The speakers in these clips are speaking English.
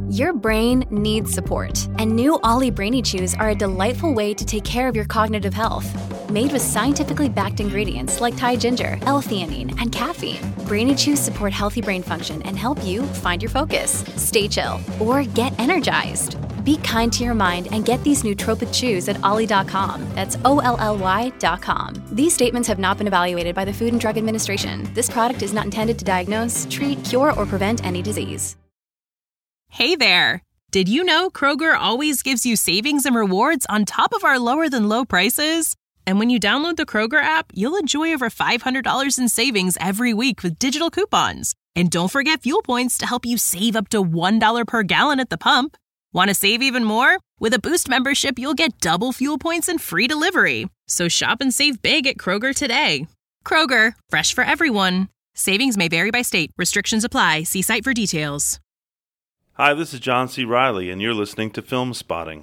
Your brain needs support, and new Ollie Brainy Chews are a delightful way to take care of your cognitive health. Made with scientifically backed ingredients like Thai ginger, L-theanine, and caffeine, Brainy Chews support healthy brain function and help you find your focus, stay chill, or get energized. Be kind to your mind and get these nootropic chews at ollie.com. That's OLLY.com. These statements have not been evaluated by the Food and Drug Administration. This product is not intended to diagnose, treat, cure, or prevent any disease. Hey there! Did you know Kroger always gives you savings and rewards on top of our lower-than-low prices? And when you download the Kroger app, you'll enjoy over $500 in savings every week with digital coupons. And don't forget fuel points to help you save up to $1 per gallon at the pump. Want to save even more? With a Boost membership, you'll get double fuel points and free delivery. So shop and save big at Kroger today. Kroger, fresh for everyone. Savings may vary by state. Restrictions apply. See site for details. Hi, this is John C. Reilly, and you're listening to Film Spotting.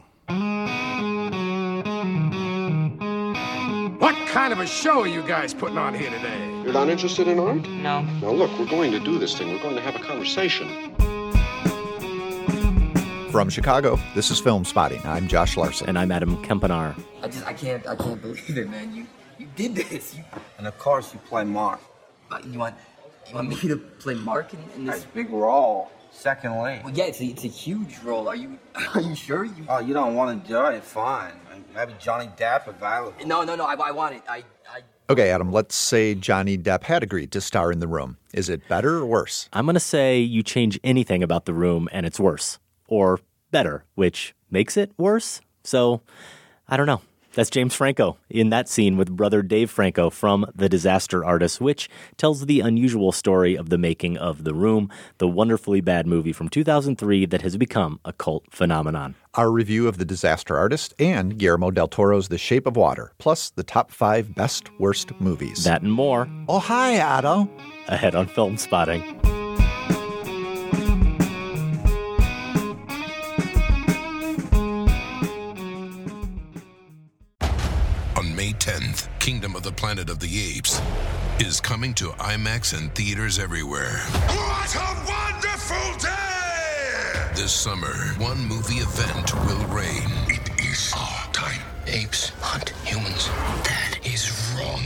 What kind of a show are you guys putting on here today? You're not interested in art? No. Now look, we're going to do this thing. We're going to have a conversation. From Chicago, this is Film Spotting. I'm Josh Larson. And I'm Adam Kempenaar. I can't believe it, man. You did this. And of course you play Mark. You want me to play Mark in this? That's a big role. Second lead. Well, yeah, it's a huge role. Are you sure? Oh, you don't want to do it? Fine. Maybe Johnny Depp available. No. I want it. Okay, Adam, let's say Johnny Depp had agreed to star in The Room. Is it better or worse? I'm going to say you change anything about The Room and it's worse. Or better, which makes it worse. So, I don't know. That's James Franco in that scene with brother Dave Franco from The Disaster Artist, which tells the unusual story of the making of The Room, the wonderfully bad movie from 2003 that has become a cult phenomenon. Our review of The Disaster Artist and Guillermo del Toro's The Shape of Water, plus the top 5 best worst movies. That and more. Oh, hi, Otto. Ahead on Film Spotting. May 10th, Kingdom of the Planet of the Apes is coming to IMAX and theaters everywhere. What a wonderful day! This summer, one movie event will reign. It is our time. Apes hunt humans. That is wrong.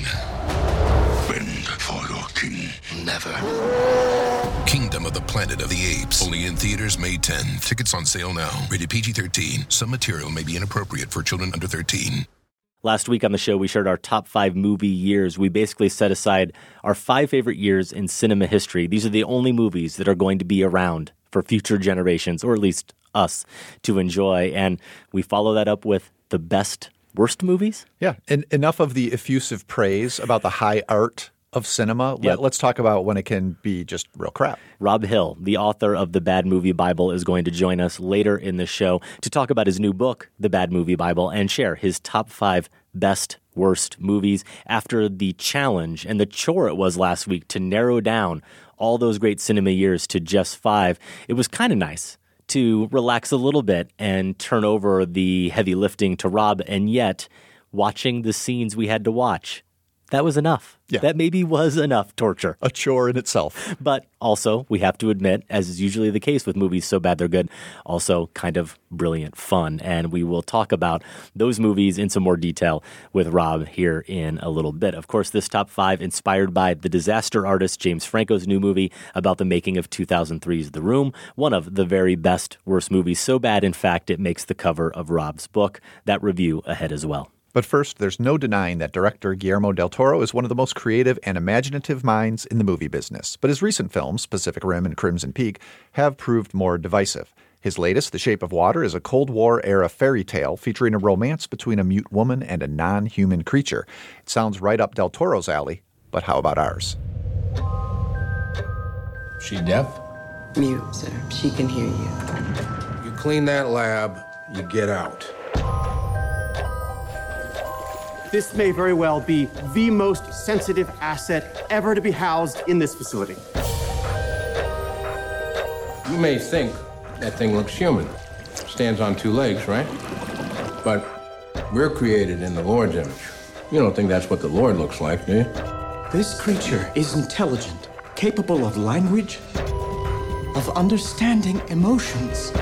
Bend for your king. Never. Kingdom of the Planet of the Apes. Only in theaters May 10th. Tickets on sale now. Rated PG-13. Some material may be inappropriate for children under 13. Last week on the show, we shared our top 5 movie years. We basically set aside our 5 favorite years in cinema history. These are the only movies that are going to be around for future generations, or at least us, to enjoy. And we follow that up with the best worst movies. Yeah, and enough of the effusive praise about the high art of cinema. Yep. Let's talk about when it can be just real crap. Rob Hill, the author of The Bad Movie Bible, is going to join us later in the show to talk about his new book, The Bad Movie Bible, and share his top 5 best worst movies after the challenge and the chore it was last week to narrow down all those great cinema years to just 5. It was kind of nice to relax a little bit and turn over the heavy lifting to Rob, and yet watching the scenes we had to watch, that was enough. Yeah. That maybe was enough torture. A chore in itself. But also, we have to admit, as is usually the case with movies so bad they're good, also kind of brilliant fun. And we will talk about those movies in some more detail with Rob here in a little bit. Of course, this top 5 inspired by The Disaster Artist, James Franco's new movie about the making of 2003's The Room, one of the very best worst movies. So bad, in fact, it makes the cover of Rob's book. That review ahead as well. But first, there's no denying that director Guillermo del Toro is one of the most creative and imaginative minds in the movie business. But his recent films, Pacific Rim and Crimson Peak, have proved more divisive. His latest, The Shape of Water, is a Cold War-era fairy tale featuring a romance between a mute woman and a non-human creature. It sounds right up del Toro's alley, but how about ours? She deaf? Mute, sir. She can hear you. You clean that lab, you get out. This may very well be the most sensitive asset ever to be housed in this facility. You may think that thing looks human. Stands on 2 legs, right? But we're created in the Lord's image. You don't think that's what the Lord looks like, do you? This creature is intelligent, capable of language, of understanding emotions.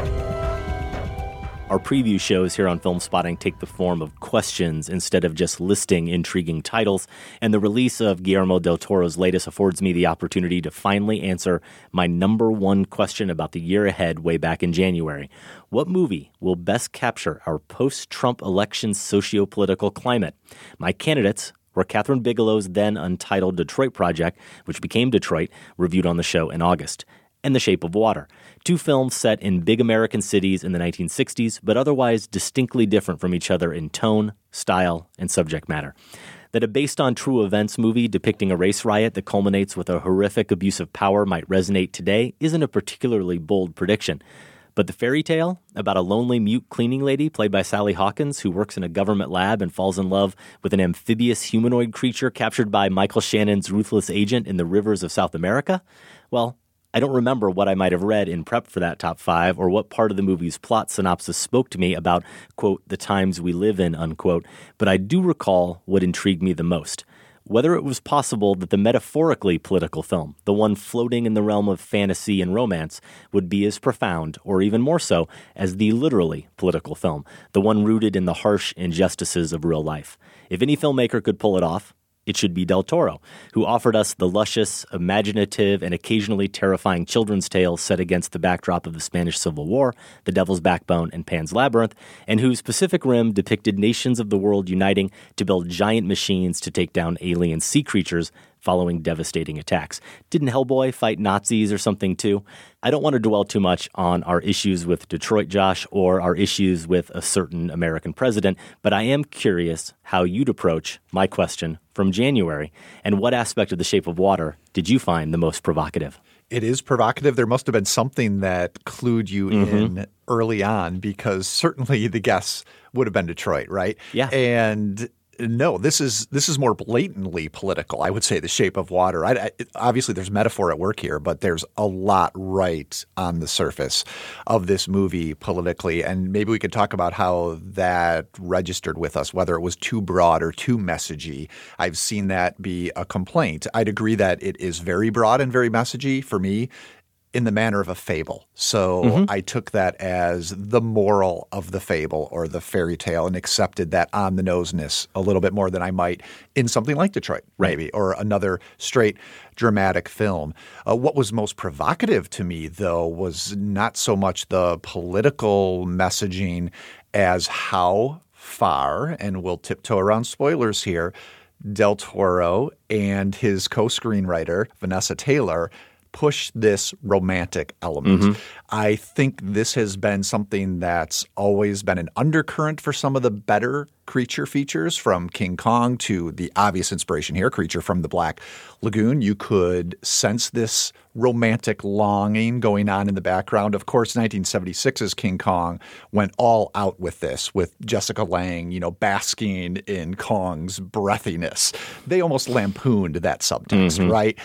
Our preview shows here on Film Spotting take the form of questions instead of just listing intriguing titles, and the release of Guillermo del Toro's latest affords me the opportunity to finally answer my number one question about the year ahead way back in January. What movie will best capture our post-Trump election socio-political climate? My candidates were Catherine Bigelow's then untitled Detroit Project, which became Detroit, reviewed on the show in August, and The Shape of Water, two films set in big American cities in the 1960s, but otherwise distinctly different from each other in tone, style, and subject matter. That a based-on-true events movie depicting a race riot that culminates with a horrific abuse of power might resonate today isn't a particularly bold prediction. But the fairy tale about a lonely mute cleaning lady played by Sally Hawkins who works in a government lab and falls in love with an amphibious humanoid creature captured by Michael Shannon's ruthless agent in the rivers of South America? Well, I don't remember what I might have read in prep for that top five or what part of the movie's plot synopsis spoke to me about, quote, the times we live in, unquote, but I do recall what intrigued me the most. Whether it was possible that the metaphorically political film, the one floating in the realm of fantasy and romance, would be as profound, or even more so, as the literally political film, the one rooted in the harsh injustices of real life. If any filmmaker could pull it off, it should be Del Toro, who offered us the luscious, imaginative, and occasionally terrifying children's tales set against the backdrop of the Spanish Civil War, The Devil's Backbone, and Pan's Labyrinth, and whose Pacific Rim depicted nations of the world uniting to build giant machines to take down alien sea creatures following devastating attacks. Didn't Hellboy fight Nazis or something too? I don't want to dwell too much on our issues with Detroit, Josh, or our issues with a certain American president, but I am curious how you'd approach my question from January, and what aspect of The Shape of Water did you find the most provocative? It is provocative. There must have been something that clued you in early on, because certainly the guess would have been Detroit, right? Yeah. And no, this is more blatantly political. I would say The Shape of Water. Obviously, there's metaphor at work here, but there's a lot right on the surface of this movie politically. And maybe we could talk about how that registered with us, whether it was too broad or too messagey. I've seen that be a complaint. I'd agree that it is very broad and very messagey for me, in the manner of a fable. So I took that as the moral of the fable or the fairy tale and accepted that on-the-noseness a little bit more than I might in something like Detroit, maybe, or another straight dramatic film. What was most provocative to me, though, was not so much the political messaging as how far, and we'll tiptoe around spoilers here, Del Toro and his co-screenwriter, Vanessa Taylor, push this romantic element. I think this has been something that's always been an undercurrent for some of the better creature features, from King Kong to the obvious inspiration here, Creature from the Black Lagoon. You could sense this romantic longing going on in the background. Of course, 1976's King Kong went all out with this, with Jessica Lange, basking in Kong's breathiness. They almost lampooned that subtext, right?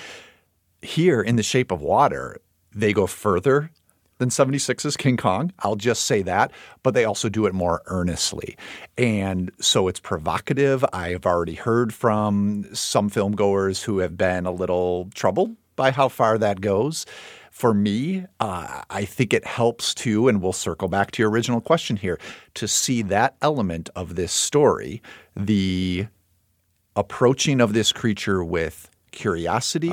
Here in The Shape of Water, they go further than 76's King Kong. I'll just say that. But they also do it more earnestly. And so it's provocative. I have already heard from some filmgoers who have been a little troubled by how far that goes. For me, I think it helps too, and we'll circle back to your original question here, to see that element of this story, the approaching of this creature with curiosity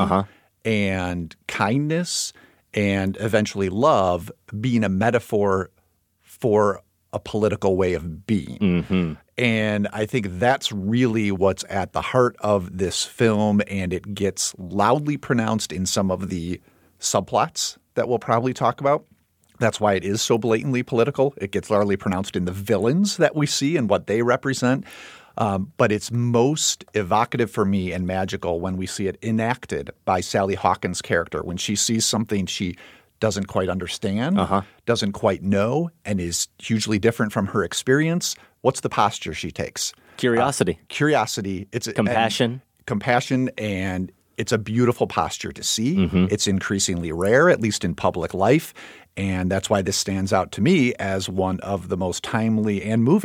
and kindness and eventually love, being a metaphor for a political way of being. And I think that's really what's at the heart of this film, and it gets loudly pronounced in some of the subplots that we'll probably talk about. That's why it is so blatantly political. It gets loudly pronounced in the villains that we see and what they represent. But it's most evocative for me and magical when we see it enacted by Sally Hawkins' character, when she sees something she doesn't quite understand, doesn't quite know, and is hugely different from her experience. What's the posture she takes? Curiosity. Curiosity. It's compassion. Compassion, and it's a beautiful posture to see. It's increasingly rare, at least in public life, and that's why this stands out to me as one of the most timely and moving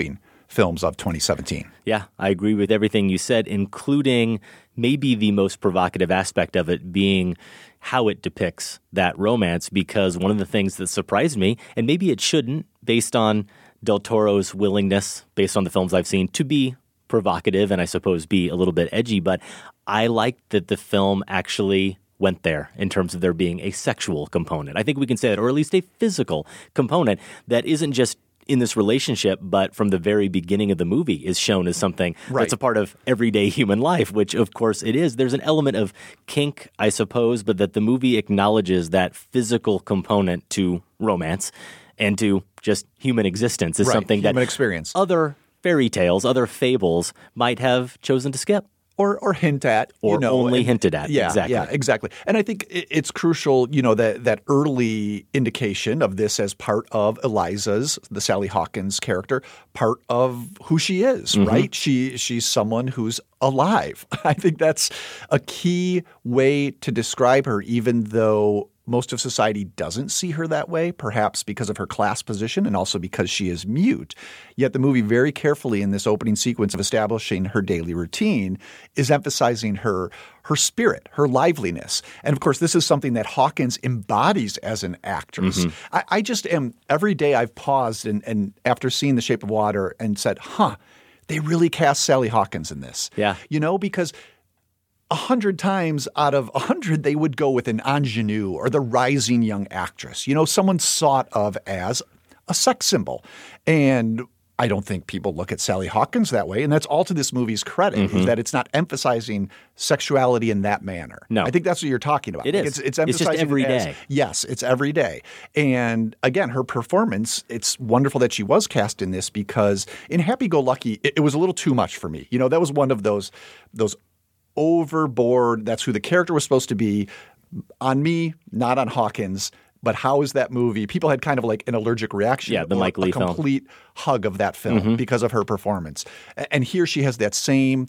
films of 2017. Yeah, I agree with everything you said, including maybe the most provocative aspect of it being how it depicts that romance, because one of the things that surprised me, and maybe it shouldn't, based on Del Toro's willingness, based on the films I've seen, to be provocative and I suppose be a little bit edgy, but I liked that the film actually went there in terms of there being a sexual component. I think we can say that, or at least a physical component that isn't just in this relationship, but from the very beginning of the movie is shown as something that's a part of everyday human life, which of course it is. There's an element of kink, I suppose, but that the movie acknowledges that physical component to romance and to just human existence is something human that experience. Other fairy tales, other fables might have chosen to skip. Or hint at. Or only hinted at. Yeah, exactly. Yeah, exactly. And I think it's crucial, that early indication of this as part of Eliza's, the Sally Hawkins character, part of who she is, right? She's someone who's alive. I think that's a key way to describe her, even though most of society doesn't see her that way, perhaps because of her class position and also because she is mute. Yet the movie very carefully in this opening sequence of establishing her daily routine is emphasizing her spirit, her liveliness. And of course, this is something that Hawkins embodies as an actress. I just am – every day I've paused and after seeing The Shape of Water and said, they really cast Sally Hawkins in this. Yeah. Because – 100 times out of 100, they would go with an ingenue or the rising young actress, someone thought of as a sex symbol. And I don't think people look at Sally Hawkins that way. And that's all to this movie's credit, is that it's not emphasizing sexuality in that manner. No. I think that's what you're talking about. It is. It's emphasizing just every day. Yes, it's every day. And again, her performance, it's wonderful that she was cast in this because in Happy Go Lucky, it was a little too much for me. That was one of those overboard, that's who the character was supposed to be, on me, not on Hawkins. But how is that movie? People had kind of like an allergic reaction. Yeah, the Mike Leigh film. A complete hug of that film because of her performance. And here she has that same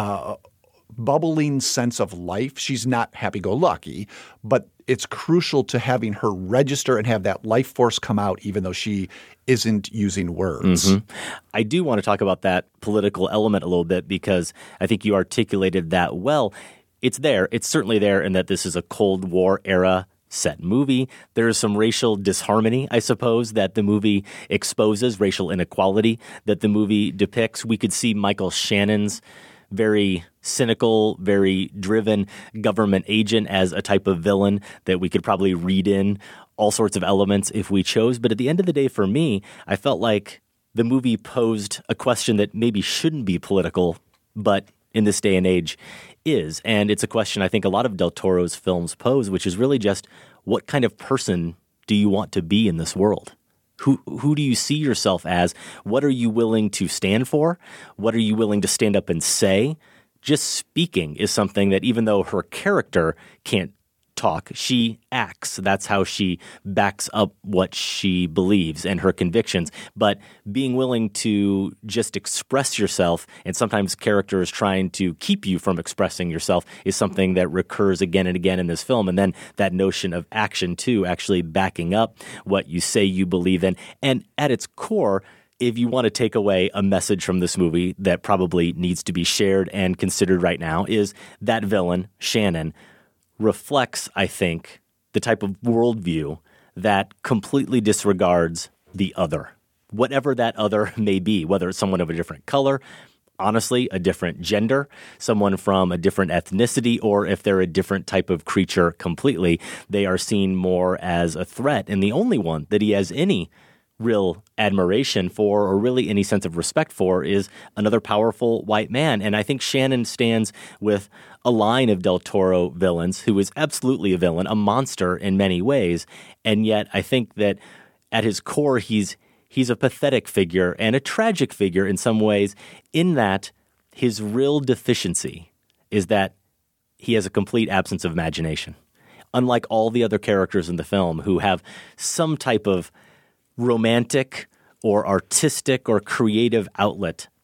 bubbling sense of life. She's not happy-go-lucky, but it's crucial to having her register and have that life force come out even though she isn't using words. I do want to talk about that political element a little bit because I think you articulated that well. It's there. It's certainly there in that this is a Cold War era set movie. There's some racial disharmony, I suppose, that the movie exposes, racial inequality that the movie depicts. We could see Michael Shannon's very cynical, very driven government agent as a type of villain that we could probably read in all sorts of elements if we chose. But at the end of the day, for me, I felt like the movie posed a question that maybe shouldn't be political, but in this day and age is. And it's a question I think a lot of Del Toro's films pose, which is really just what kind of person do you want to be in this world? Who do you see yourself as? What are you willing to stand for? What are you willing to stand up and say? Just speaking is something that even though her character can't talk, she acts. That's how she backs up what she believes and her convictions. But being willing to just express yourself, and sometimes characters trying to keep you from expressing yourself, is something that recurs again and again in this film. And then that notion of action, too, actually backing up what you say you believe in. And at its core, if you want to take away a message from this movie that probably needs to be shared and considered right now, is that villain, Shannon, reflects, I think, the type of worldview that completely disregards the other, whatever that other may be, whether it's someone of a different color, honestly, a different gender, someone from a different ethnicity, or if they're a different type of creature completely, they are seen more as a threat. And the only one that he has any real admiration for or really any sense of respect for is another powerful white man. And I think Shannon stands with a line of Del Toro villains who is absolutely a villain, a monster in many ways. And yet I think that at his core, he's a pathetic figure and a tragic figure in some ways, in that his real deficiency is that he has a complete absence of imagination. Unlike all the other characters in the film who have some type of romantic or artistic or creative outlet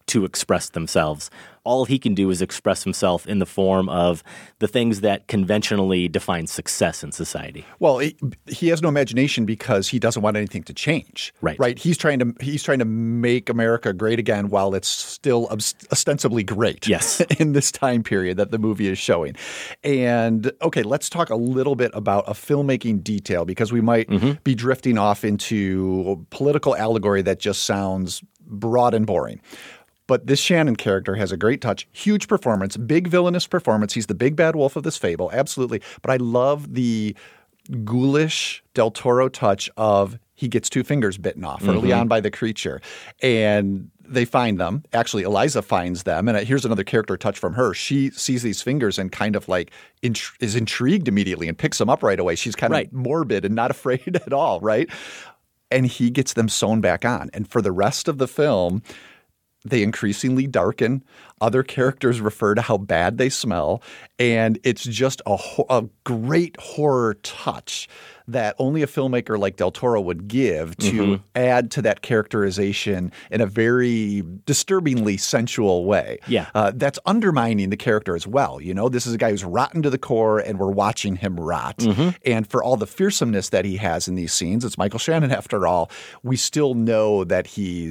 to express themselves. All he can do is express himself in the form of the things that conventionally define success in society. Well, he has no imagination because he doesn't want anything to change. Right. He's trying to make America great again while it's still ostensibly great. Yes. In this time period that the movie is showing. And okay, let's talk a little bit about a filmmaking detail because we might be drifting off into political allegory that just sounds broad and boring. But this Shannon character has a great touch, huge performance, big villainous performance. He's the big bad wolf of this fable, absolutely. But I love the ghoulish Del Toro touch of he gets 2 fingers bitten off early on by the creature. And they find them. Actually, Eliza finds them. And here's another character touch from her. She sees these fingers and kind of like is intrigued immediately and picks them up right away. She's kind of morbid and not afraid at all, right? And he gets them sewn back on. And for the rest of the film, they increasingly darken. Other characters refer to how bad they smell. And it's just a great horror touch that only a filmmaker like Del Toro would give to add to that characterization in a very disturbingly sensual way. Yeah. That's undermining the character as well. You know, this is a guy who's rotten to the core and we're watching him rot. And for all the fearsomeness that he has in these scenes, it's Michael Shannon after all, we still know that he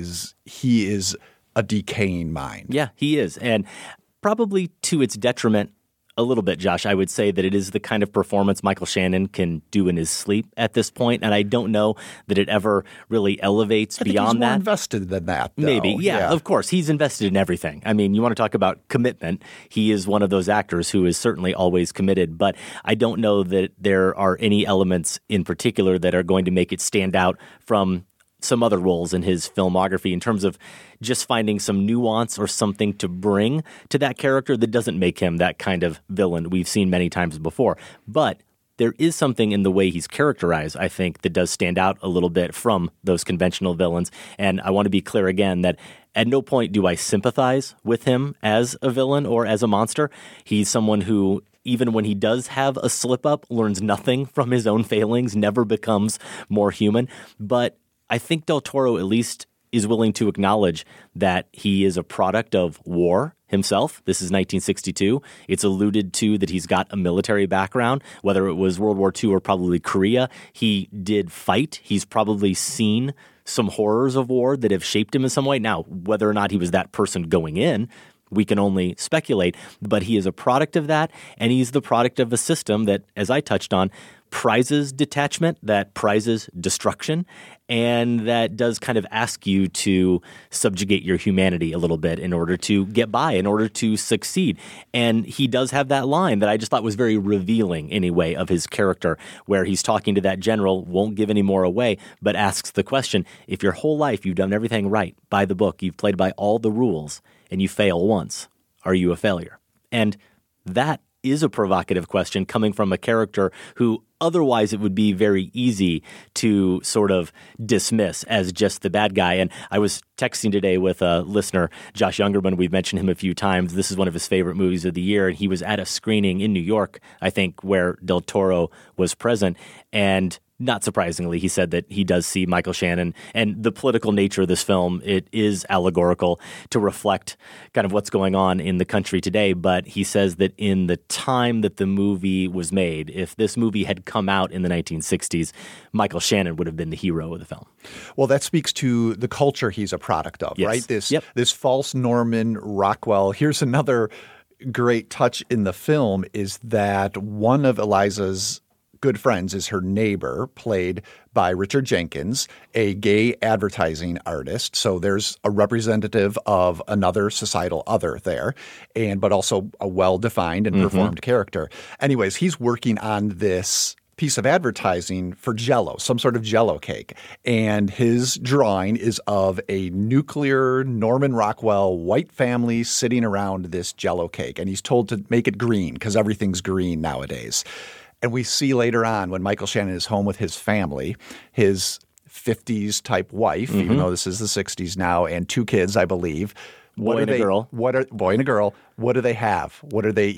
is a decaying mind. Yeah, he is. And probably to its detriment a little bit, Josh, I would say that it is the kind of performance Michael Shannon can do in his sleep at this point. And I don't know that it ever really elevates beyond that. He's more invested than that, though. Maybe. Yeah, of course. He's invested in everything. I mean, you want to talk about commitment. He is one of those actors who is certainly always committed. But I don't know that there are any elements in particular that are going to make it stand out from some other roles in his filmography in terms of just finding some nuance or something to bring to that character that doesn't make him that kind of villain we've seen many times before. But there is something in the way he's characterized, I think, that does stand out a little bit from those conventional villains. And I want to be clear again that at no point do I sympathize with him as a villain or as a monster. He's someone who, even when he does have a slip-up, learns nothing from his own failings, never becomes more human. But I think Del Toro at least is willing to acknowledge that he is a product of war himself. This is 1962. It's alluded to that he's got a military background, whether it was World War II or probably Korea. He did fight. He's probably seen some horrors of war that have shaped him in some way. Now, whether or not he was that person going in, we can only speculate, but he is a product of that, and he's the product of a system that, as I touched on, prizes detachment, that prizes destruction, and that does kind of ask you to subjugate your humanity a little bit in order to get by, in order to succeed. And he does have that line that I just thought was very revealing anyway of his character, where he's talking to that general, won't give any more away, but asks the question, if your whole life you've done everything right by the book, you've played by all the rules, and you fail once, are you a failure? And that is a provocative question coming from a character who otherwise it would be very easy to sort of dismiss as just the bad guy. And I was texting today with a listener, Josh Youngerman. We've mentioned him a few times. This is one of his favorite movies of the year. And he was at a screening in New York, I think, where Del Toro was present. And not surprisingly, he said that he does see Michael Shannon and the political nature of this film. It is allegorical to reflect kind of what's going on in the country today. But he says that in the time that the movie was made, if this movie had come out in the 1960s, Michael Shannon would have been the hero of the film. Well, that speaks to the culture he's a product of, right? This false Norman Rockwell. Here's another great touch in the film is that one of Eliza's good friends is her neighbor, played by Richard Jenkins, a gay advertising artist. So there's a representative of another societal other there, but also a well-defined and performed character. Anyways, he's working on this piece of advertising for Jell-O, some sort of Jell-O cake. And his drawing is of a nuclear Norman Rockwell white family sitting around this Jell-O cake. And he's told to make it green because everything's green nowadays. And we see later on when Michael Shannon is home with his family, his 50s type wife, even though this is the 60s now, and 2 kids, I believe. Boy and a girl. Boy and a girl. What do they have? What are they eating?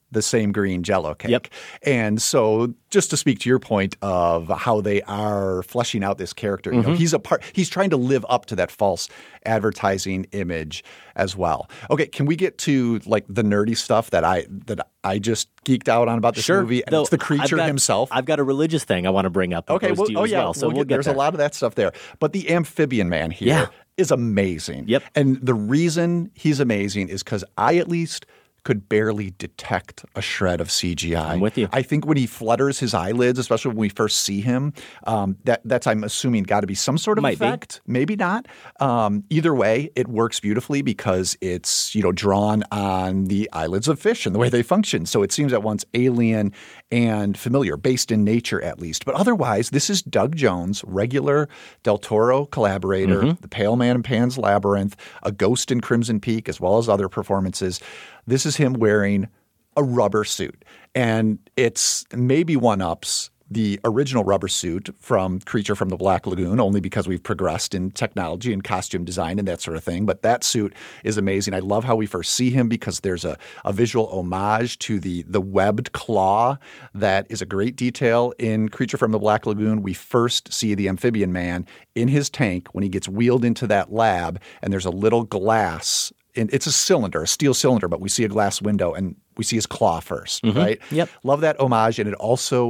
the same green Jell-O cake. Yep. And so just to speak to your point of how they are fleshing out this character, you know, he's trying to live up to that false advertising image as well. Okay, can we get to like the nerdy stuff that I just geeked out on about this movie? And it's the creature himself. I've got a religious thing I want to bring up. Okay, to you as well. So we'll get there's there. a lot of that stuff there. But the amphibian man here is amazing. Yep. And the reason he's amazing is because I at least could barely detect a shred of CGI. I'm with you. I think when he flutters his eyelids, especially when we first see him, that's, I'm assuming, got to be some sort of effect. Maybe not. Either way, it works beautifully because it's, you know, drawn on the eyelids of fish and the way they function. So it seems at once alien and familiar, based in nature at least. But otherwise, this is Doug Jones, regular Del Toro collaborator, The Pale Man in Pan's Labyrinth, a ghost in Crimson Peak, as well as other performances. This is him wearing a rubber suit, and it's maybe one-ups the original rubber suit from Creature from the Black Lagoon, only because we've progressed in technology and costume design and that sort of thing. But that suit is amazing. I love how we first see him because there's a visual homage to the webbed claw that is a great detail in Creature from the Black Lagoon. We first see the amphibian man in his tank when he gets wheeled into that lab, and there's a little glass. It's a cylinder, a steel cylinder, but we see a glass window and we see his claw first, right? Yep. Love that homage, and it also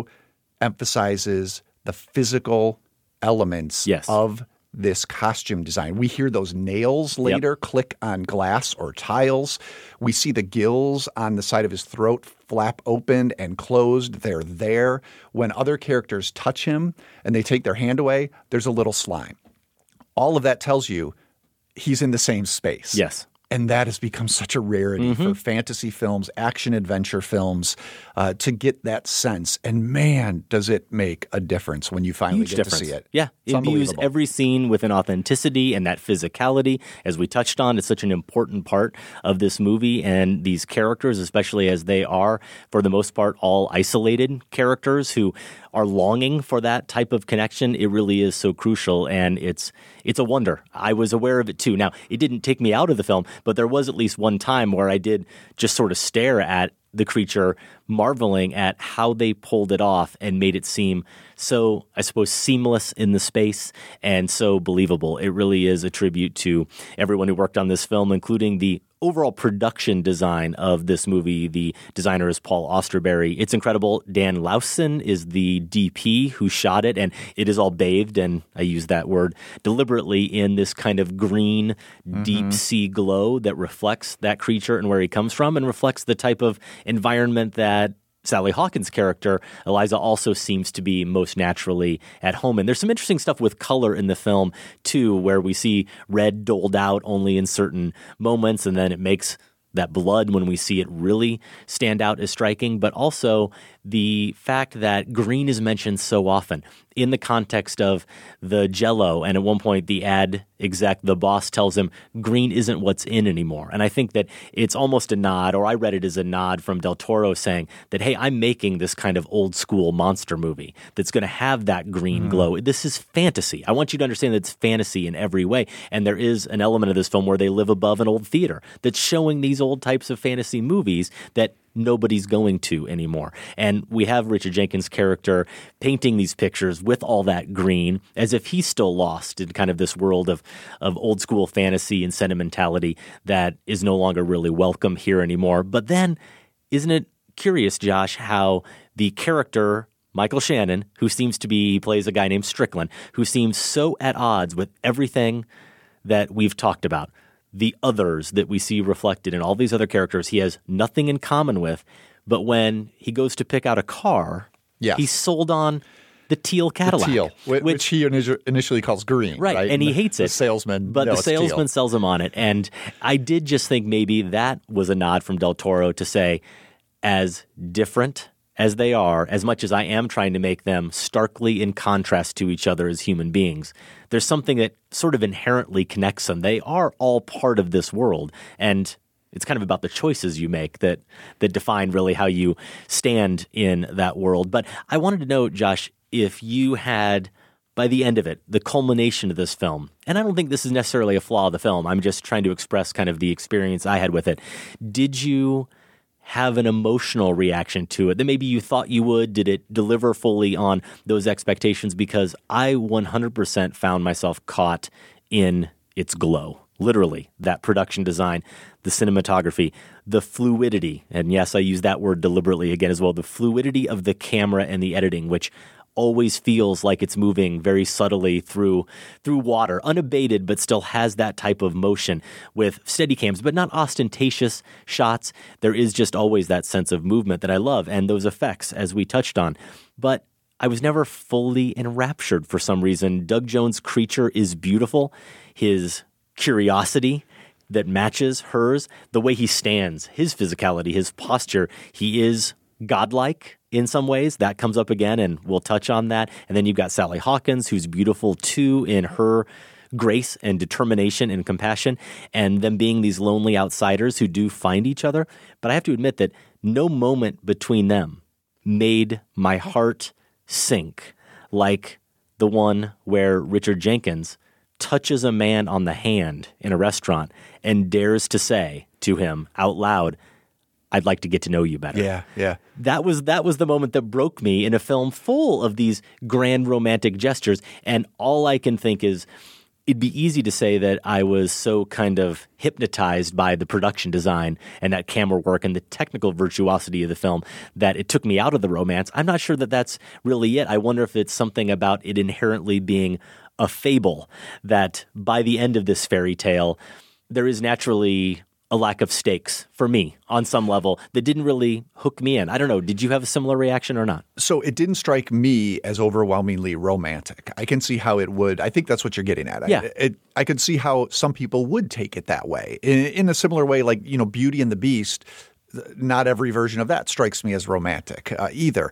emphasizes the physical elements of this costume design. We hear those nails later click on glass or tiles. We see the gills on the side of his throat flap open and closed. They're there. When other characters touch him and they take their hand away, there's a little slime. All of that tells you he's in the same space. Yes. And that has become such a rarity for fantasy films, action-adventure films, to get that sense. And man, does it make a difference when you finally get to see it. Yeah, it's it views every scene with an authenticity and that physicality. As we touched on, it's such an important part of this movie. And these characters, especially as they are, for the most part, all isolated characters who are longing for that type of connection, it really is so crucial, and it's a wonder. I was aware of it too. Now, it didn't take me out of the film, but there was at least one time where I did just sort of stare at the creature, marveling at how they pulled it off and made it seem so, I suppose, seamless in the space and so believable. It really is a tribute to everyone who worked on this film, including the overall production design of this movie. The designer is Paul Austerberry. It's incredible. Dan Lawson is the DP who shot it, and it is all bathed, and I use that word deliberately, in this kind of green, deep sea glow that reflects that creature and where he comes from, and reflects the type of environment that Sally Hawkins' character, Eliza, also seems to be most naturally at home. And there's some interesting stuff with color in the film, too, where we see red doled out only in certain moments, and then it makes that blood, when we see it, really stand out as striking. But also the fact that green is mentioned so often in the context of the Jell-O. And at one point, the ad exec, the boss, tells him green isn't what's in anymore. And I think that it's almost a nod, or I read it as a nod from Del Toro saying that, hey, I'm making this kind of old school monster movie that's going to have that green glow. This is fantasy. I want you to understand that it's fantasy in every way. And there is an element of this film where they live above an old theater that's showing these old types of fantasy movies that nobody's going to anymore. And we have Richard Jenkins' character painting these pictures with all that green as if he's still lost in kind of this world of old school fantasy and sentimentality that is no longer really welcome here anymore. But then, isn't it curious, Josh, how the character Michael Shannon, who seems to be, he plays a guy named Strickland, who seems so at odds with everything that we've talked about, the others that we see reflected in all these other characters, he has nothing in common with. But when he goes to pick out a car, he's sold on the teal Cadillac. The teal, which he initially calls green. Right, and he hates it. The salesman, but the salesman sells him on it. And I did just think maybe that was a nod from Del Toro to say, as different as they are, as much as I am trying to make them starkly in contrast to each other as human beings, there's something that sort of inherently connects them. They are all part of this world, and it's kind of about the choices you make that define really how you stand in that world. But I wanted to know, Josh, if you had, by the end of it, the culmination of this film, and I don't think this is necessarily a flaw of the film, I'm just trying to express kind of the experience I had with it. Did you have an emotional reaction to it that maybe you thought you would? Did it deliver fully on those expectations? Because I 100% found myself caught in its glow. Literally, that production design, the cinematography, the fluidity, and yes, I use that word deliberately again as well, the fluidity of the camera and the editing, which always feels like it's moving very subtly through water, unabated, but still has that type of motion with Steadicams, but not ostentatious shots. There is just always that sense of movement that I love, and those effects, as we touched on. But I was never fully enraptured for some reason. Doug Jones' creature is beautiful. His curiosity that matches hers, the way he stands, his physicality, his posture, he is godlike in some ways. That comes up again, and we'll touch on that. And then you've got Sally Hawkins, who's beautiful too in her grace and determination and compassion, and them being these lonely outsiders who do find each other. But I have to admit that no moment between them made my heart sink like the one where Richard Jenkins touches a man on the hand in a restaurant and dares to say to him out loud, "I'd like to get to know you better." Yeah. That was the moment that broke me in a film full of these grand romantic gestures. And all I can think is it'd be easy to say that I was so kind of hypnotized by the production design and that camera work and the technical virtuosity of the film that it took me out of the romance. I'm not sure that that's really it. I wonder if it's something about it inherently being a fable that by the end of this fairy tale, there is naturally a lack of stakes for me on some level that didn't really hook me in. I don't know. Did you have a similar reaction or not? So it didn't strike me as overwhelmingly romantic. I can see how it would. I think that's what you're getting at. Yeah. I could see how some people would take it that way. In a similar way, like, Beauty and the Beast, not every version of that strikes me as romantic either.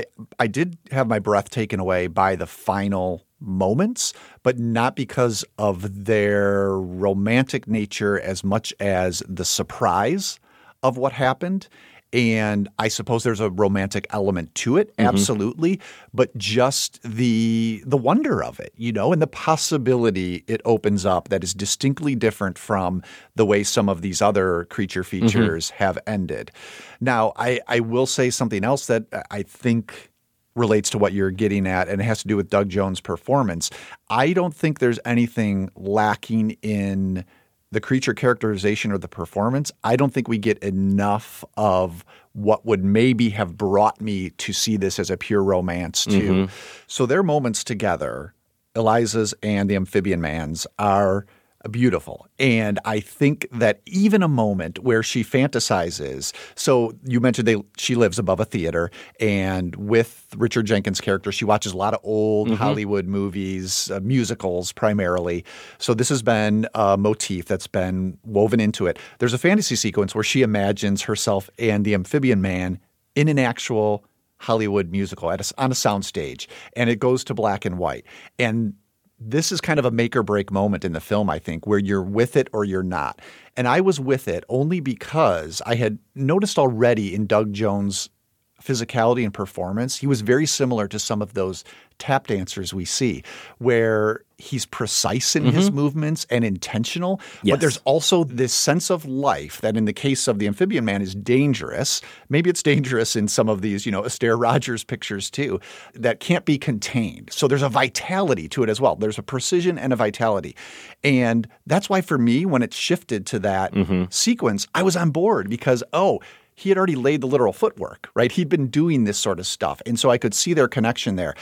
I did have my breath taken away by the final moments, but not because of their romantic nature as much as the surprise of what happened. And I suppose there's a romantic element to it, absolutely, but just the wonder of it, and the possibility it opens up that is distinctly different from the way some of these other creature features have ended. Now, I will say something else that I think relates to what you're getting at, and it has to do with Doug Jones' performance. I don't think there's anything lacking in the creature characterization or the performance. I don't think we get enough of what would maybe have brought me to see this as a pure romance too. So their moments together, Eliza's and the amphibian man's, are beautiful. And I think that even a moment where she fantasizes, so you mentioned she lives above a theater, and with Richard Jenkins' character, she watches a lot of old Hollywood movies, musicals primarily. So this has been a motif that's been woven into it. There's a fantasy sequence where she imagines herself and the amphibian man in an actual Hollywood musical on a soundstage, and it goes to black and white. And this is kind of a make or break moment in the film, I think, where you're with it or you're not. And I was with it only because I had noticed already in Doug Jones' physicality and performance, he was very similar to some of those tap dancers we see, where he's precise in his movements and intentional. Yes. But there's also this sense of life that in the case of the amphibian man is dangerous. Maybe it's dangerous in some of these, Astaire Rogers pictures too, that can't be contained. So there's a vitality to it as well. There's a precision and a vitality. And that's why for me, when it shifted to that sequence, I was on board because, he had already laid the literal footwork, right? He'd been doing this sort of stuff. And so I could see their connection there.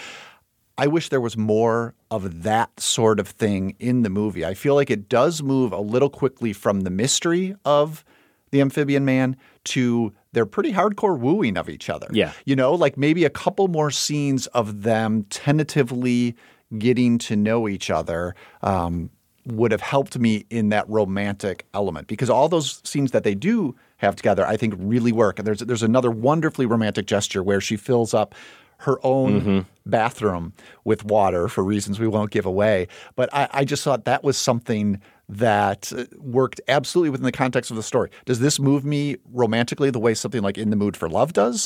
I wish there was more of that sort of thing in the movie. I feel like it does move a little quickly from the mystery of the amphibian man to their pretty hardcore wooing of each other. Yeah. Like maybe a couple more scenes of them tentatively getting to know each other would have helped me in that romantic element, because all those scenes that they do have together, I think, really work. And there's another wonderfully romantic gesture where she fills up her own bathroom with water for reasons we won't give away. But I just thought that was something that worked absolutely within the context of the story. Does this move me romantically the way something like In the Mood for Love does?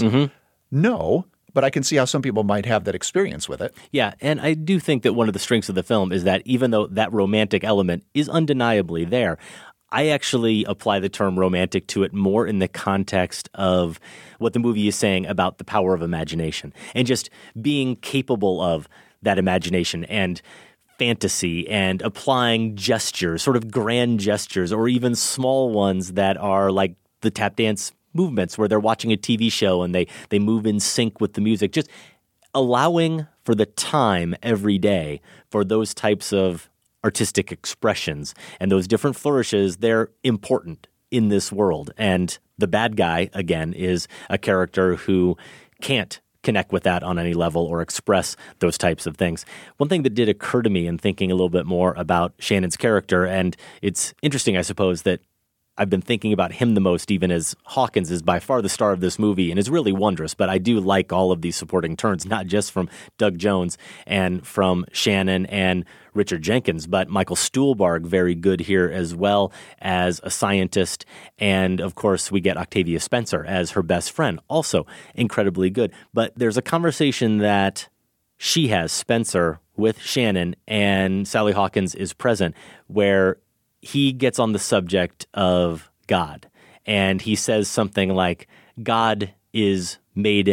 No. But I can see how some people might have that experience with it. Yeah, and I do think that one of the strengths of the film is that even though that romantic element is undeniably there, I actually apply the term romantic to it more in the context of what the movie is saying about the power of imagination and just being capable of that imagination and fantasy and applying gestures, sort of grand gestures, or even small ones that are like the tap dance movements where they're watching a TV show and they move in sync with the music. Just allowing for the time every day for those types of artistic expressions and those different flourishes, they're important in this world. And the bad guy, again, is a character who can't connect with that on any level or express those types of things. One thing that did occur to me in thinking a little bit more about Shannon's character, and it's interesting, I suppose, that I've been thinking about him the most, even as Hawkins is by far the star of this movie and is really wondrous. But I do like all of these supporting turns, not just from Doug Jones and from Shannon and Richard Jenkins, but Michael Stuhlbarg, very good here as well as a scientist. And of course, we get Octavia Spencer as her best friend, also incredibly good. But there's a conversation that she has, Spencer, with Shannon, and Sally Hawkins is present, where he gets on the subject of God, and he says something like, God is made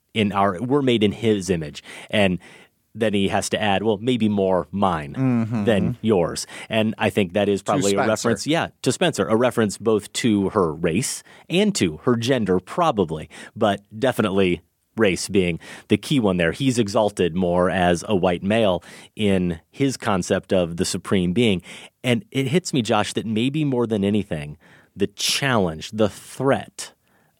we're made in his image. And then he has to add, well, maybe more mine than yours. And I think that is probably a reference, to Spencer, a reference both to her race and to her gender, probably, but definitely race being the key one there. He's exalted more as a white male in his concept of the supreme being. And it hits me, Josh, that maybe more than anything, the challenge, the threat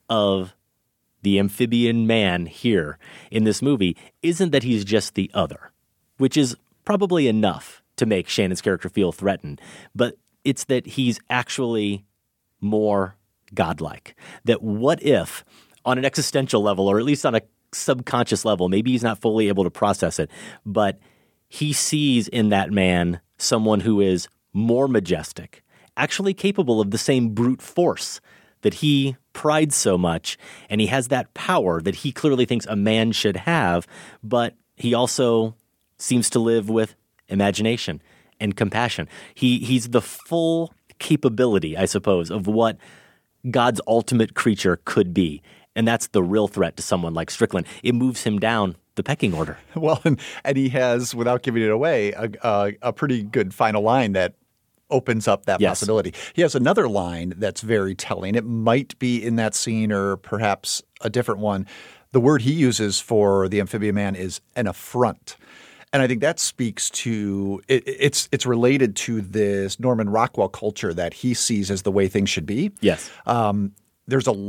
of the amphibian man here in this movie isn't that he's just the other, which is probably enough to make Shannon's character feel threatened, but it's that he's actually more godlike. That what if, on an existential level, or at least on a subconscious level, maybe he's not fully able to process it, but he sees in that man someone who is more majestic, actually capable of the same brute force that he prides so much, and he has that power that he clearly thinks a man should have, but he also seems to live with imagination and compassion. He's the full capability, I suppose, of what God's ultimate creature could be. And that's the real threat to someone like Strickland. It moves him down the pecking order. Well, and he has, without giving it away, a pretty good final line that opens up that possibility. He has another line that's very telling. It might be in that scene or perhaps a different one. The word he uses for the amphibian man is an affront. And I think that speaks to it's related to this Norman Rockwell culture that he sees as the way things should be. Yes. There's a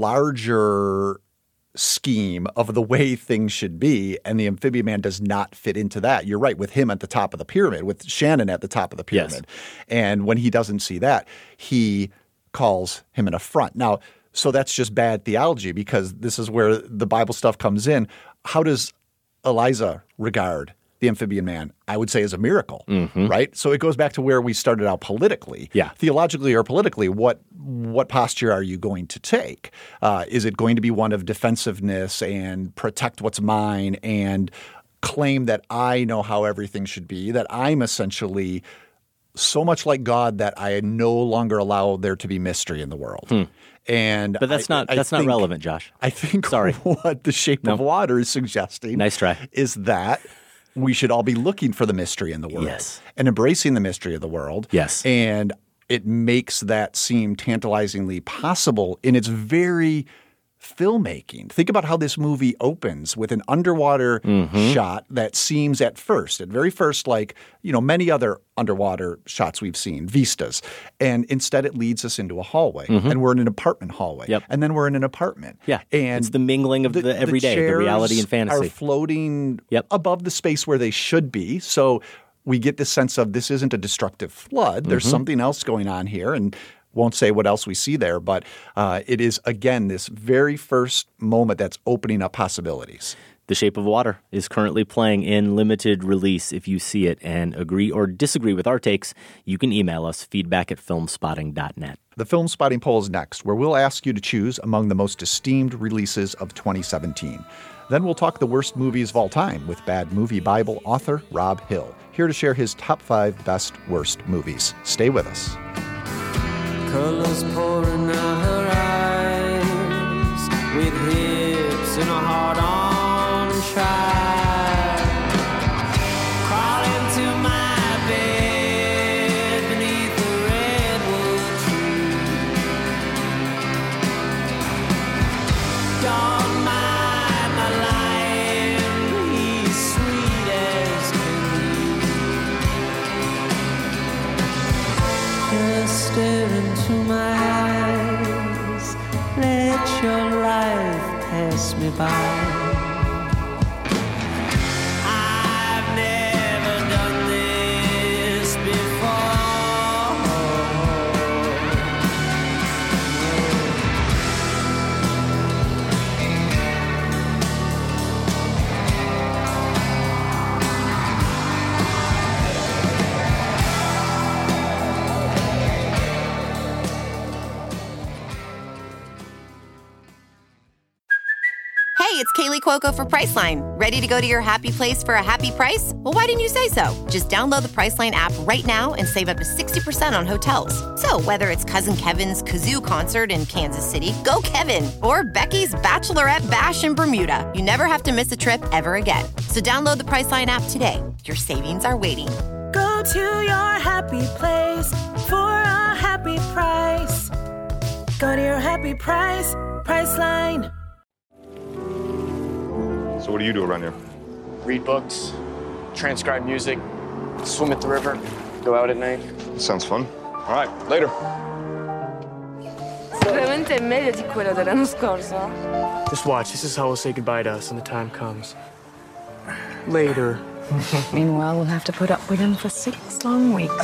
larger scheme of the way things should be, and the amphibian man does not fit into that. You're right, with him at the top of the pyramid, with Shannon at the top of the pyramid. Yes. And when he doesn't see that, he calls him an affront. Now, so that's just bad theology, because this is where the Bible stuff comes in. How does Eliza regard the amphibian man? I would say as a miracle, right? So it goes back to where we started out politically. Yeah. Theologically or politically, what posture are you going to take? Is it going to be one of defensiveness and protect what's mine and claim that I know how everything should be, that I'm essentially so much like God that I no longer allow there to be mystery in the world? But that's not relevant, Josh. I think what The Shape of Water is suggesting nice try. Is that we should all be looking for the mystery in the world and embracing the mystery of the world. Yes. And it makes that seem tantalizingly possible in its very filmmaking. Think about how this movie opens with an underwater shot that seems at very first, like, many other underwater shots we've seen, vistas. And instead it leads us into a hallway. And we're in an apartment hallway. Yep. And then we're in an apartment. Yeah. And it's the mingling of the everyday, the reality and fantasy. Are floating above the space where they should be. So we get this sense of this isn't a destructive flood. There's something else going on here. And won't say what else we see there, but it is, again, this very first moment that's opening up possibilities. The Shape of Water is currently playing in limited release. If you see it and agree or disagree with our takes, you can email us, feedback@filmspotting.net. The Film Spotting poll is next, where we'll ask you to choose among the most esteemed releases of 2017. Then we'll talk the worst movies of all time with Bad Movie Bible author Rob Hill, here to share his top 5 best worst movies. Stay with us. colors pouring out her eyes, with hips and a heart on trial. Crawl into my bed beneath the redwood tree. Don't mind my lion, he's sweet as can be. Just stare into my eyes, let your life pass me by. I've never done this before. Hey, it's Kaylee Cuoco for Priceline. Ready to go to your happy place for a happy price? Well, why didn't you say so? Just download the Priceline app right now and save up to 60% on hotels. So whether it's Cousin Kevin's Kazoo Concert in Kansas City, go Kevin, or Becky's Bachelorette Bash in Bermuda, you never have to miss a trip ever again. So download the Priceline app today. Your savings are waiting. Go to your happy place for a happy price. Go to your happy price, Priceline. So what do you do around here? Read books, transcribe music, swim at the river, go out at night. Sounds fun. All right, later. Veramente è meglio di quello dell'anno scorso. Just watch, this is how we'll say goodbye to us when the time comes. Later. Meanwhile, we'll have to put up with him for 6 long weeks.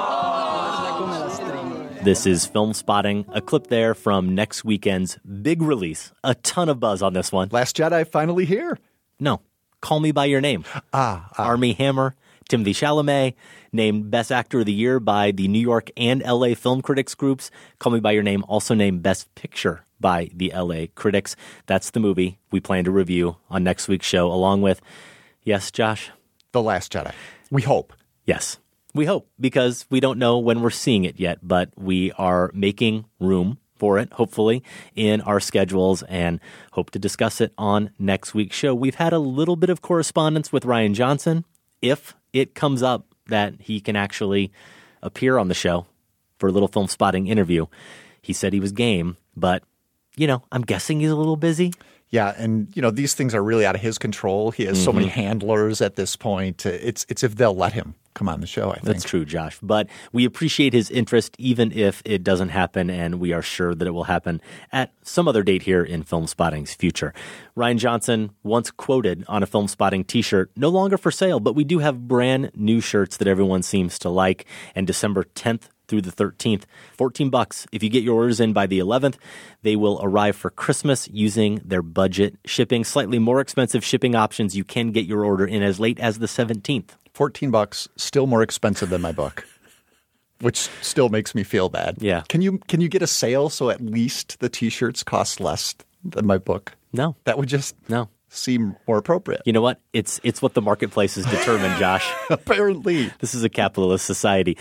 This is Film Spotting, a clip there from next weekend's big release. A ton of buzz on this one. Last Jedi finally here. No, Call Me By Your Name. Armie Hammer, Timothée Chalamet, named Best Actor of the Year by the New York and L.A. film critics groups. Call Me By Your Name also named Best Picture by the L.A. critics. That's the movie we plan to review on next week's show, along with, yes, Josh? The Last Jedi. We hope. Yes. We hope, because we don't know when we're seeing it yet, but we are making room for it, hopefully, in our schedules, and hope to discuss it on next week's show. We've had a little bit of correspondence with Rian Johnson. If it comes up that he can actually appear on the show for a little Film Spotting interview, he said he was game, but, I'm guessing he's a little busy. Yeah, and, these things are really out of his control. He has so many handlers at this point. It's if they'll let him come on the show, I think. That's true, Josh. But we appreciate his interest, even if it doesn't happen, and we are sure that it will happen at some other date here in Film Spotting's future. Rian Johnson once quoted on a Film Spotting t-shirt, no longer for sale, but we do have brand new shirts that everyone seems to like, and December 10th through the 13th, $14. If you get your orders in by the 11th, they will arrive for Christmas using their budget shipping. Slightly more expensive shipping options. You can get your order in as late as the 17th. $14, still more expensive than my book, which still makes me feel bad. Yeah. Can you get a sale so at least the T-shirts cost less than my book? No. That would just seem more appropriate. You know what? It's what the marketplace has determined, Josh. Apparently. This is a capitalist society.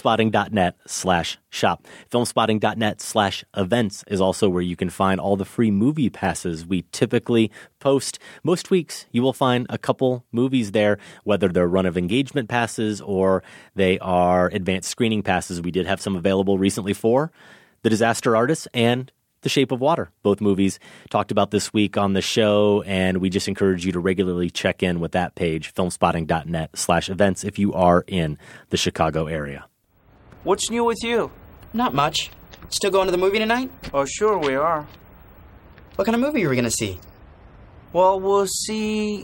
Filmspotting.net/shop. Filmspotting.net/events is also where you can find all the free movie passes we typically post. Most weeks, you will find a couple movies there, whether they're run of engagement passes or they are advanced screening passes. We did have some available recently for The Disaster Artist and The Shape of Water, both movies talked about this week on the show, and we just encourage you to regularly check in with that page, filmspotting.net/events, if you are in the Chicago area. What's new with you? Not much. Still going to the movie tonight? Oh, sure we are. What kind of movie are we going to see? Well, we'll see...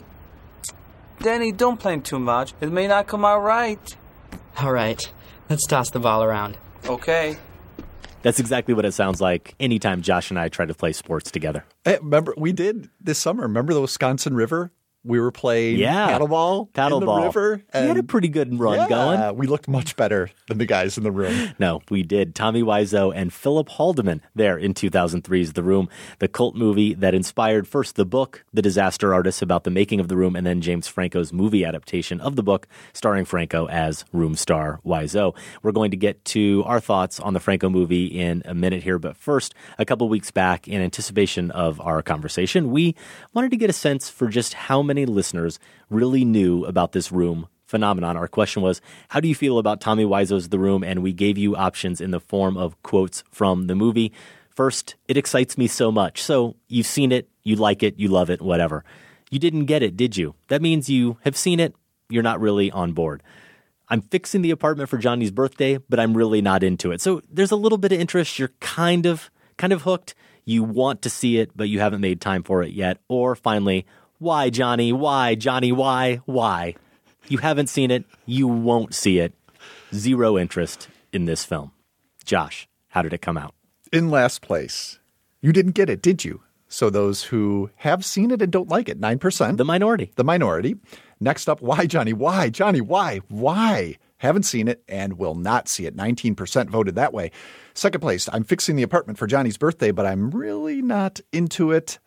Danny, don't blame too much. It may not come out right. All right. Let's toss the ball around. Okay. That's exactly what it sounds like anytime Josh and I try to play sports together. Hey, remember, we did this summer. Remember the Wisconsin River We were playing paddleball in the river. We had a pretty good run going. We looked much better than the guys in the room. No, we did. Tommy Wiseau and Philip Haldeman there in 2003's The Room, the cult movie that inspired first the book, The Disaster Artist, about the making of The Room, and then James Franco's movie adaptation of the book, starring Franco as Room star Wiseau. We're going to get to our thoughts on the Franco movie in a minute here, but first, a couple weeks back, in anticipation of our conversation, we wanted to get a sense for just how many listeners really knew about this Room phenomenon. Our question was, how do you feel about Tommy Wiseau's The Room? And we gave you options in the form of quotes from the movie. First, it excites me so much. So you've seen it, you like it, you love it, whatever. You didn't get it, did you? That means you have seen it, you're not really on board. I'm fixing the apartment for Johnny's birthday, but I'm really not into it. So there's a little bit of interest. You're kind of hooked. You want to see it, but you haven't made time for it yet. Or finally, why, Johnny? Why, Johnny? Why? Why? You haven't seen it. You won't see it. Zero interest in this film. Josh, how did it come out? In last place. You didn't get it, did you? So those who have seen it and don't like it, 9%. The minority. The minority. Next up, why, Johnny? Why, Johnny? Why? Why? Haven't seen it and will not see it. 19% voted that way. Second place, I'm fixing the apartment for Johnny's birthday, but I'm really not into it.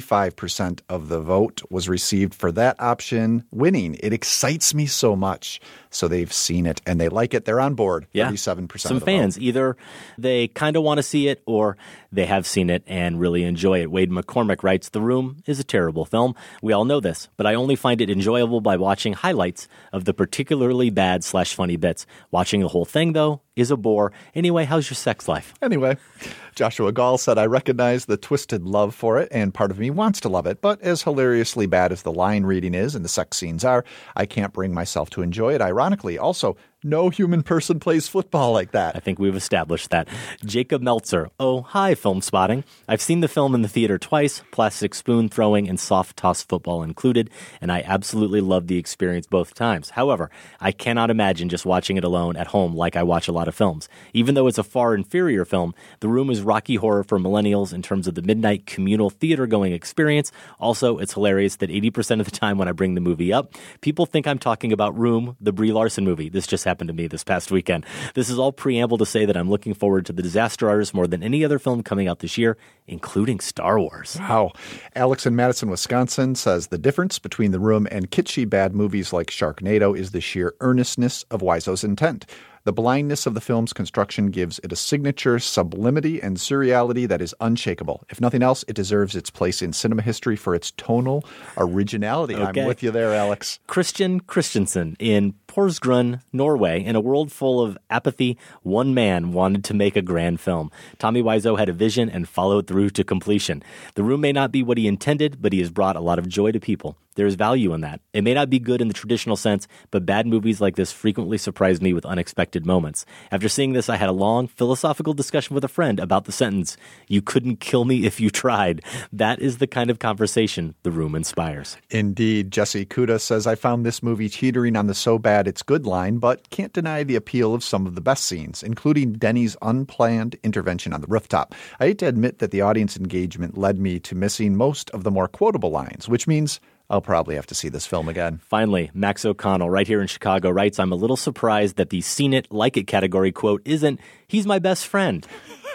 35% of the vote was received for that option, winning. It excites me so much. So they've seen it and they like it. They're on board. 37% Some of the fans, vote. either they kind of want to see it or they have seen it and really enjoy it. Wade McCormick writes, The Room is a terrible film. We all know this, but I only find it enjoyable by watching highlights of the particularly bad/funny bits. Watching the whole thing, though, is a bore. Anyway, how's your sex life? Anyway, Joshua Gall said, I recognize the twisted love for it, and part of me wants to love it. But as hilariously bad as the line reading is and the sex scenes are, I can't bring myself to enjoy it. Ironically, also, no human person plays football like that. I think we've established that. Jacob Meltzer. Oh, hi, Film Spotting. I've seen the film in the theater twice, plastic spoon throwing and soft toss football included, and I absolutely loved the experience both times. However, I cannot imagine just watching it alone at home like I watch a lot of films. Even though it's a far inferior film, The Room is Rocky Horror for millennials in terms of the midnight communal theater-going experience. Also, it's hilarious that 80% of the time when I bring the movie up, people think I'm talking about Room, the Brie Larson movie. This just happened to me this past weekend. This is all preamble to say that I'm looking forward to The Disaster Artist more than any other film coming out this year, including Star Wars. Wow. Alex in Madison, Wisconsin says the difference between The Room and kitschy bad movies like Sharknado is the sheer earnestness of Wiseau's intent. The blindness of the film's construction gives it a signature sublimity and surreality that is unshakable. If nothing else, it deserves its place in cinema history for its tonal originality. Okay. I'm with you there, Alex. Christian Christensen in Porsgrunn, Norway. In a world full of apathy, one man wanted to make a grand film. Tommy Wiseau had a vision and followed through to completion. The Room may not be what he intended, but he has brought a lot of joy to people. There is value in that. It may not be good in the traditional sense, but bad movies like this frequently surprise me with unexpected moments. After seeing this, I had a long philosophical discussion with a friend about the sentence, "You couldn't kill me if you tried." That is the kind of conversation The Room inspires. Indeed. Jesse Kuda says, I found this movie teetering on the so bad it's good line, but can't deny the appeal of some of the best scenes, including Denny's unplanned intervention on the rooftop. I hate to admit that the audience engagement led me to missing most of the more quotable lines, which means I'll probably have to see this film again. Finally, Max O'Connell, right here in Chicago, writes, I'm a little surprised that the seen it, like it category quote isn't, he's my best friend.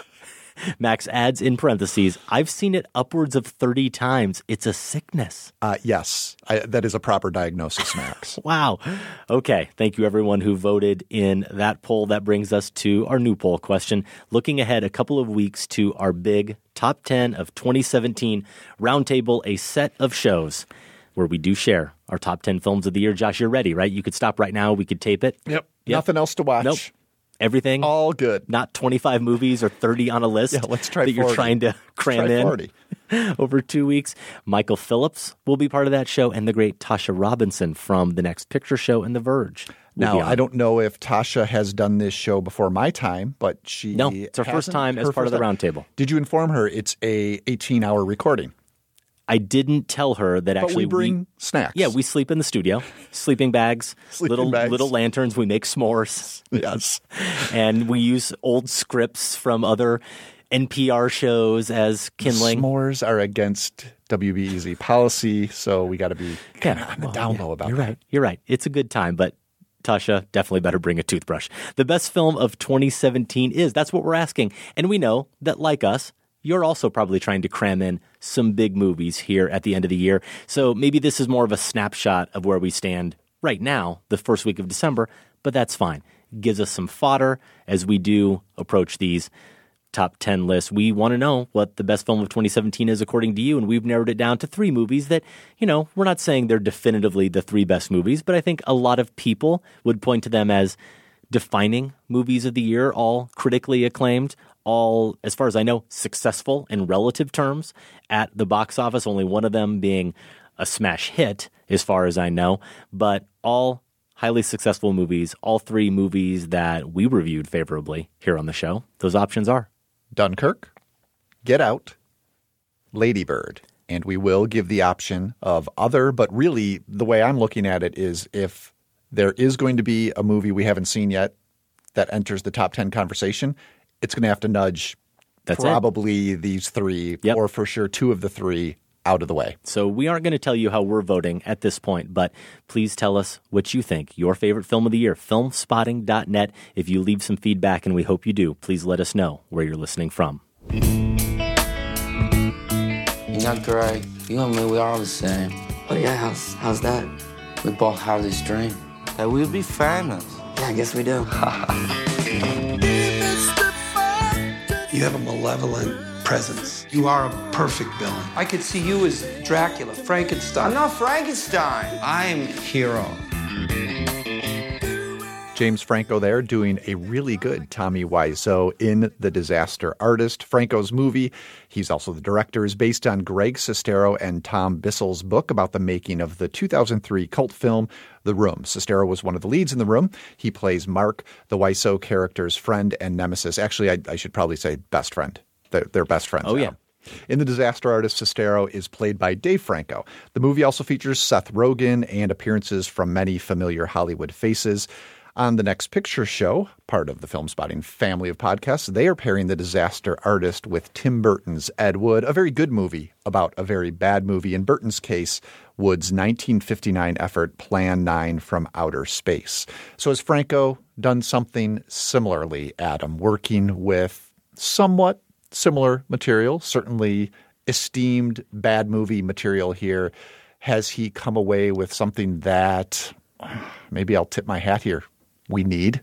Max adds in parentheses, I've seen it upwards of 30 times. It's a sickness. Yes, that is a proper diagnosis, Max. Wow. Okay. Thank you, everyone who voted in that poll. That brings us to our new poll question. Looking ahead a couple of weeks to our big top 10 of 2017 roundtable, a set of shows where we do share our top 10 films of the year. Josh, you're ready, right? You could stop right now. We could tape it. Yep. Nothing else to watch. Nope. Everything. All good. Not 25 movies or 30 on a list. Yeah, let's try that 40. You're trying to cram in 40. over 2 weeks. Michael Phillips will be part of that show, and the great Tasha Robinson from The Next Picture Show and The Verge. Now, I don't know if Tasha has done this show before my time, but she No, it's her first time as part of the roundtable. Did you inform her it's a 18-hour recording? I didn't tell her that actually we bring snacks. Yeah, we sleep in the studio. Sleeping bags, little lanterns. We make s'mores. Yes. And we use old scripts from other NPR shows as kindling. S'mores are against WBEZ policy, so we got to be kind of on the down low about that. You're right. It's a good time, but Tasha, definitely better bring a toothbrush. The best film of 2017 is. That's what we're asking. And we know that, like us, you're also probably trying to cram in some big movies here at the end of the year. So maybe this is more of a snapshot of where we stand right now, the first week of December, but that's fine. It gives us some fodder as we do approach these top 10 lists. We want to know what the best film of 2017 is according to you, and we've narrowed it down to 3 movies that, we're not saying they're definitively the 3 best movies, but I think a lot of people would point to them as defining movies of the year, all critically acclaimed, all, as far as I know, successful in relative terms at the box office, only one of them being a smash hit, as far as I know, but all highly successful movies, all 3 movies that we reviewed favorably here on the show. Those options are Dunkirk, Get Out, Lady Bird. And we will give the option of other, but really the way I'm looking at it is if there is going to be a movie we haven't seen yet that enters the top 10 conversation, it's going to have to nudge probably these 3 or for sure 2 of the 3 out of the way. So we aren't going to tell you how we're voting at this point, but please tell us what you think. Your favorite film of the year, filmspotting.net. If you leave some feedback, and we hope you do, please let us know where you're listening from. You're not Greg. You and me, we're all the same. Oh yeah, how's that? We both have this dream that we'll be famous. Yeah, I guess we do. You have a malevolent presence. You are a perfect villain. I could see you as Dracula, Frankenstein. I'm not Frankenstein. I'm Hero. James Franco there doing a really good Tommy Wiseau in The Disaster Artist. Franco's movie, he's also the director, is based on Greg Sestero and Tom Bissell's book about the making of the 2003 cult film The Room. Sestero was one of the leads in The Room. He plays Mark, the Wiseau character's friend and nemesis. Actually, I should probably say best friend. They're best friends. Oh, now. yeah. In The Disaster Artist, Sestero is played by Dave Franco. The movie also features Seth Rogen and appearances from many familiar Hollywood faces. On the Next Picture Show, part of the Film Spotting family of podcasts, they are pairing The Disaster Artist with Tim Burton's Ed Wood, a very good movie about a very bad movie. In Burton's case, Wood's 1959 effort Plan 9 from Outer Space. So has Franco done something similarly, Adam, working with somewhat similar material, certainly esteemed bad movie material here? Has he come away with something that, maybe I'll tip my hat here, we need?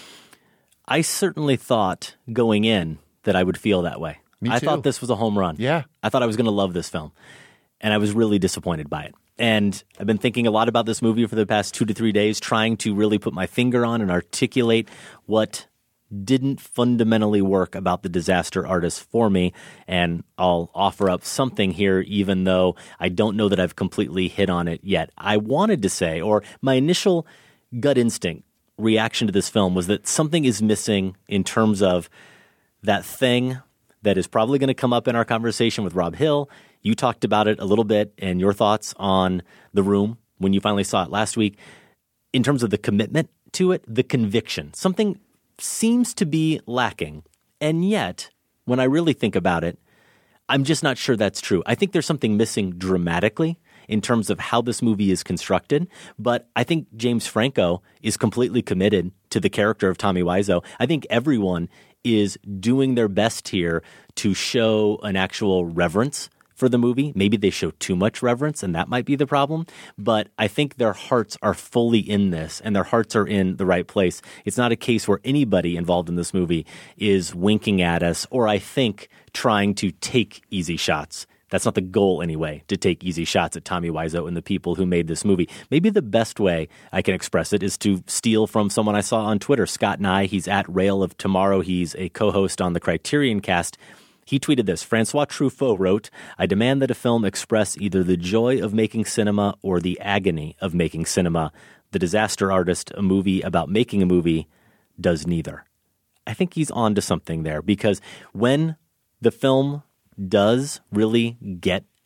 I certainly thought going in that I would feel that way. Me too. I thought this was a home run. Yeah. I thought I was going to love this film, and I was really disappointed by it. And I've been thinking a lot about this movie for the past 2 to 3 days, trying to really put my finger on and articulate what didn't fundamentally work about The Disaster Artist for me. And I'll offer up something here, even though I don't know that I've completely hit on it yet. I wanted to say, or my initial gut instinct reaction to this film was that something is missing in terms of that thing that is probably going to come up in our conversation with Rob Hill. You talked about it a little bit and your thoughts on The Room when you finally saw it last week. In terms of the commitment to it, the conviction, something seems to be lacking. And yet, when I really think about it, I'm just not sure that's true. I think there's something missing dramatically in terms of how this movie is constructed. But I think James Franco is completely committed to the character of Tommy Wiseau. I think everyone is doing their best here to show an actual reverence for the movie. Maybe they show too much reverence, and that might be the problem. But I think their hearts are fully in this, and their hearts are in the right place. It's not a case where anybody involved in this movie is winking at us or, I think, trying to take easy shots. That's not the goal anyway, to take easy shots at Tommy Wiseau and the people who made this movie. Maybe the best way I can express it is to steal from someone I saw on Twitter, Scott Nye. He's at Rail of Tomorrow. He's a co-host on the Criterion Cast. He tweeted this. Francois Truffaut wrote, "I demand that a film express either the joy of making cinema or the agony of making cinema. The Disaster Artist, a movie about making a movie, does neither." I think he's on to something there, because when the film does really get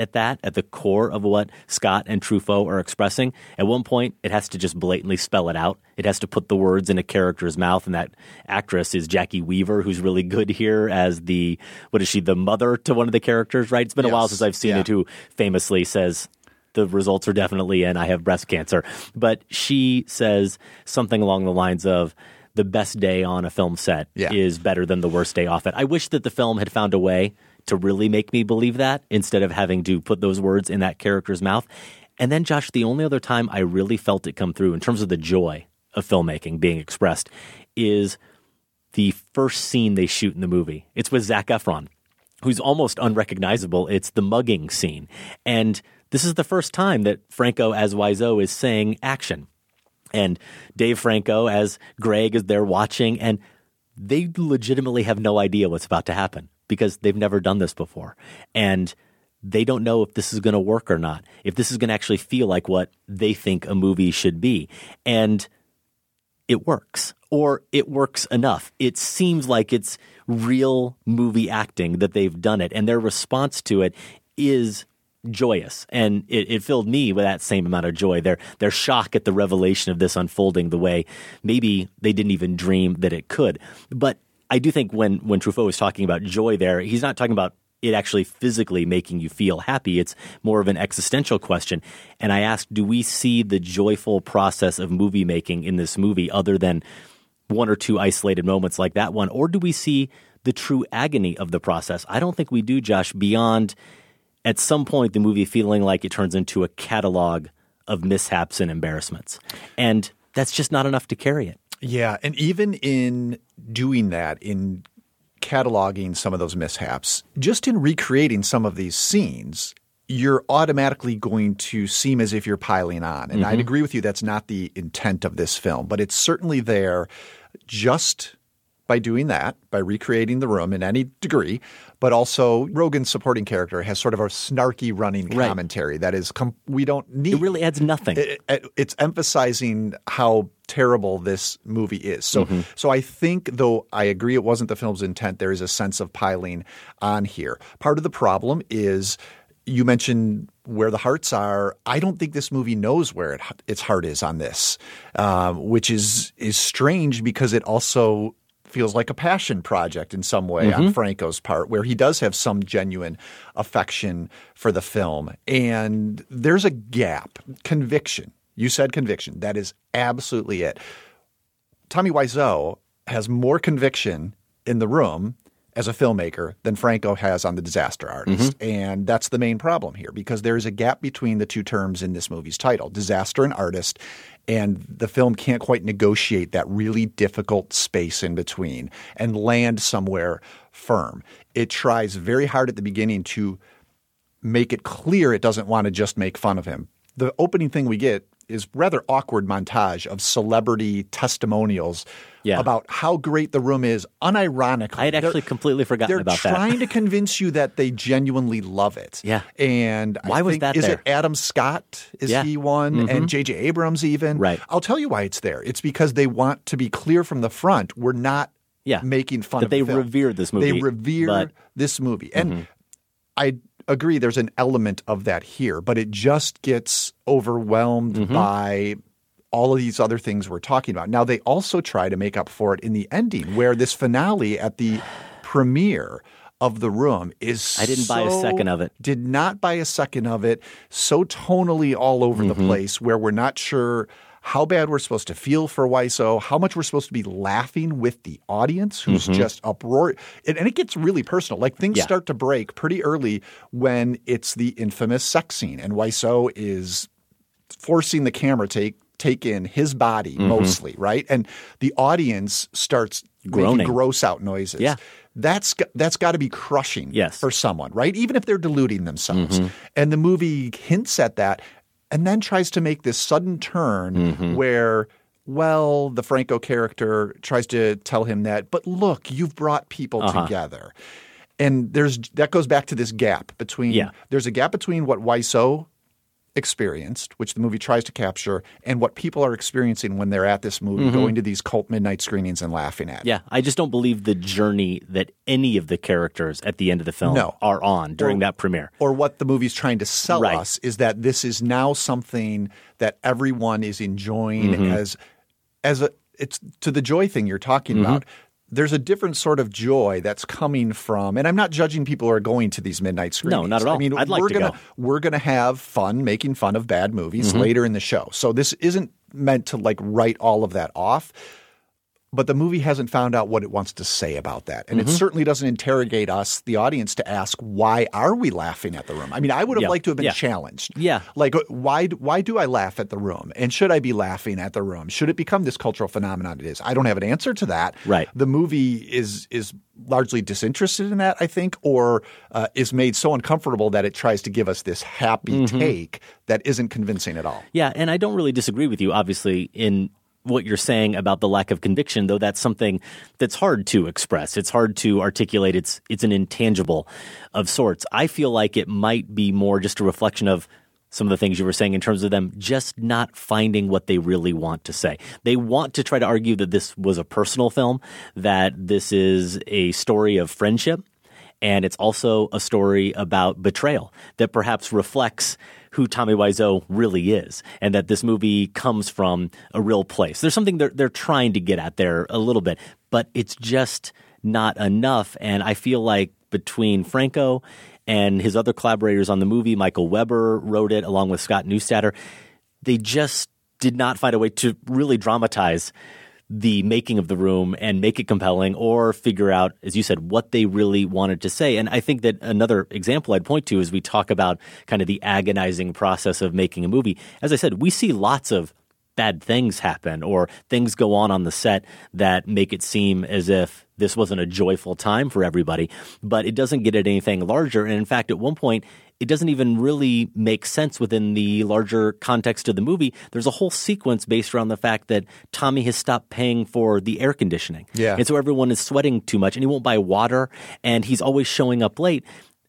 at the core of what Scott and Truffaut are expressing. At one point, it has to just blatantly spell it out. It has to put the words in a character's mouth, and that actress is Jackie Weaver, who's really good here as the mother to one of the characters, right? It's been a while since I've seen it, who famously says, the results are definitely in, I have breast cancer. But she says something along the lines of, the best day on a film set is better than the worst day off it. I wish that the film had found a way to really make me believe that instead of having to put those words in that character's mouth. And then, Josh, the only other time I really felt it come through in terms of the joy of filmmaking being expressed is the first scene they shoot in the movie. It's with Zac Efron, who's almost unrecognizable. It's the mugging scene. And this is the first time that Franco as Wiseau is saying action. And Dave Franco as Greg is there watching, and they legitimately have no idea what's about to happen because they've never done this before. And they don't know if this is going to work or not, if this is going to actually feel like what they think a movie should be. And it works, or it works enough. It seems like it's real movie acting that they've done it, and their response to it is joyous, and it filled me with that same amount of joy. Their shock at the revelation of this unfolding the way maybe they didn't even dream that it could. But I do think when Truffaut was talking about joy there, he's not talking about it actually physically making you feel happy. It's more of an existential question. And I asked, do we see the joyful process of movie making in this movie other than one or two isolated moments like that one, or do we see the true agony of the process? I don't think we do, Josh, beyond at some point the movie feeling like it turns into a catalog of mishaps and embarrassments. And that's just not enough to carry it. Yeah, and even in doing that, in cataloging some of those mishaps, just in recreating some of these scenes, you're automatically going to seem as if you're piling on. And I'd agree with you, that's not the intent of this film, but it's certainly there just by doing that, by recreating the room in any degree. But also Rogen's supporting character has sort of a snarky running commentary that is we don't need. It really adds nothing. It's emphasizing how terrible this movie is. So I think, though I agree it wasn't the film's intent, there is a sense of piling on here. Part of the problem is you mentioned where the hearts are. I don't think this movie knows where its heart is on this, which is strange because it also feels like a passion project in some way on Franco's part, where he does have some genuine affection for the film. And there's a gap. Conviction. You said conviction. That is absolutely it. Tommy Wiseau has more conviction in The Room as a filmmaker than Franco has on The Disaster Artist. And that's the main problem here, because there is a gap between the two terms in this movie's title, disaster and artist, and the film can't quite negotiate that really difficult space in between and land somewhere firm. It tries very hard at the beginning to make it clear it doesn't want to just make fun of him. The opening thing we get is rather awkward montage of celebrity testimonials about how great The Room is, unironically. I had actually completely forgotten about that. They're trying to convince you that they genuinely love it. Yeah. And why was that is there? It Adam Scott? Is he one? And J.J. Abrams even? Right. I'll tell you why it's there. It's because they want to be clear from the front. We're not making fun of the film. They revere this movie. They revere this movie. And I agree there's an element of that here, but it just gets overwhelmed by all of these other things we're talking about. Now, they also try to make up for it in the ending, where this finale at the premiere of The Room is I didn't buy a second of it. Did not buy a second of it. So tonally all over the place, where we're not sure how bad we're supposed to feel for Wiseau, how much we're supposed to be laughing with the audience who's just uproar. And it gets really personal. Like things start to break pretty early when it's the infamous sex scene and Wiseau is forcing the camera to take in his body mostly, right? And the audience starts groaning, making gross out noises. Yeah. That's got to be crushing for someone, right? Even if they're deluding themselves. And the movie hints at that and then tries to make this sudden turn where, well, the Franco character tries to tell him that, but look, you've brought people together. And that goes back to this gap between there's a gap between what Wiseau experienced, which the movie tries to capture, and what people are experiencing when they're at this movie, going to these cult midnight screenings and laughing at it. Yeah, I just don't believe the journey that any of the characters at the end of the film are on during that premiere. Or what the movie's trying to sell us is that this is now something that everyone is enjoying as it's to the joy thing you're talking about. There's a different sort of joy that's coming from, and I'm not judging people who are going to these midnight screenings. No, not at all. I mean, I'd like to go. We're going to have fun making fun of bad movies later in the show. So this isn't meant to like write all of that off. But the movie hasn't found out what it wants to say about that. And it certainly doesn't interrogate us, the audience, to ask, why are we laughing at The Room? I mean, I would have liked to have been challenged. Yeah. Like, why do I laugh at The Room? And should I be laughing at The Room? Should it become this cultural phenomenon it is? I don't have an answer to that. Right. The movie is largely disinterested in that, I think, or is made so uncomfortable that it tries to give us this happy take that isn't convincing at all. Yeah, and I don't really disagree with you, obviously, in what you're saying about the lack of conviction, though that's something that's hard to express. It's hard to articulate. It's an intangible of sorts. I feel like it might be more just a reflection of some of the things you were saying in terms of them just not finding what they really want to say. They want to try to argue that this was a personal film, that this is a story of friendship, and it's also a story about betrayal that perhaps reflects who Tommy Wiseau really is, and that this movie comes from a real place. There's something they're trying to get at there a little bit, but it's just not enough. And I feel like between Franco and his other collaborators on the movie, Michael Weber wrote it along with Scott Neustadter, they just did not find a way to really dramatize the making of The Room and make it compelling, or figure out, as you said, what they really wanted to say. And I think that another example I'd point to is we talk about kind of the agonizing process of making a movie. As I said, we see lots of bad things happen, or things go on the set that make it seem as if this wasn't a joyful time for everybody, but it doesn't get at anything larger. And in fact, at one point, it doesn't even really make sense within the larger context of the movie. There's a whole sequence based around the fact that Tommy has stopped paying for the air conditioning. Yeah. And so everyone is sweating too much, and he won't buy water, and he's always showing up late.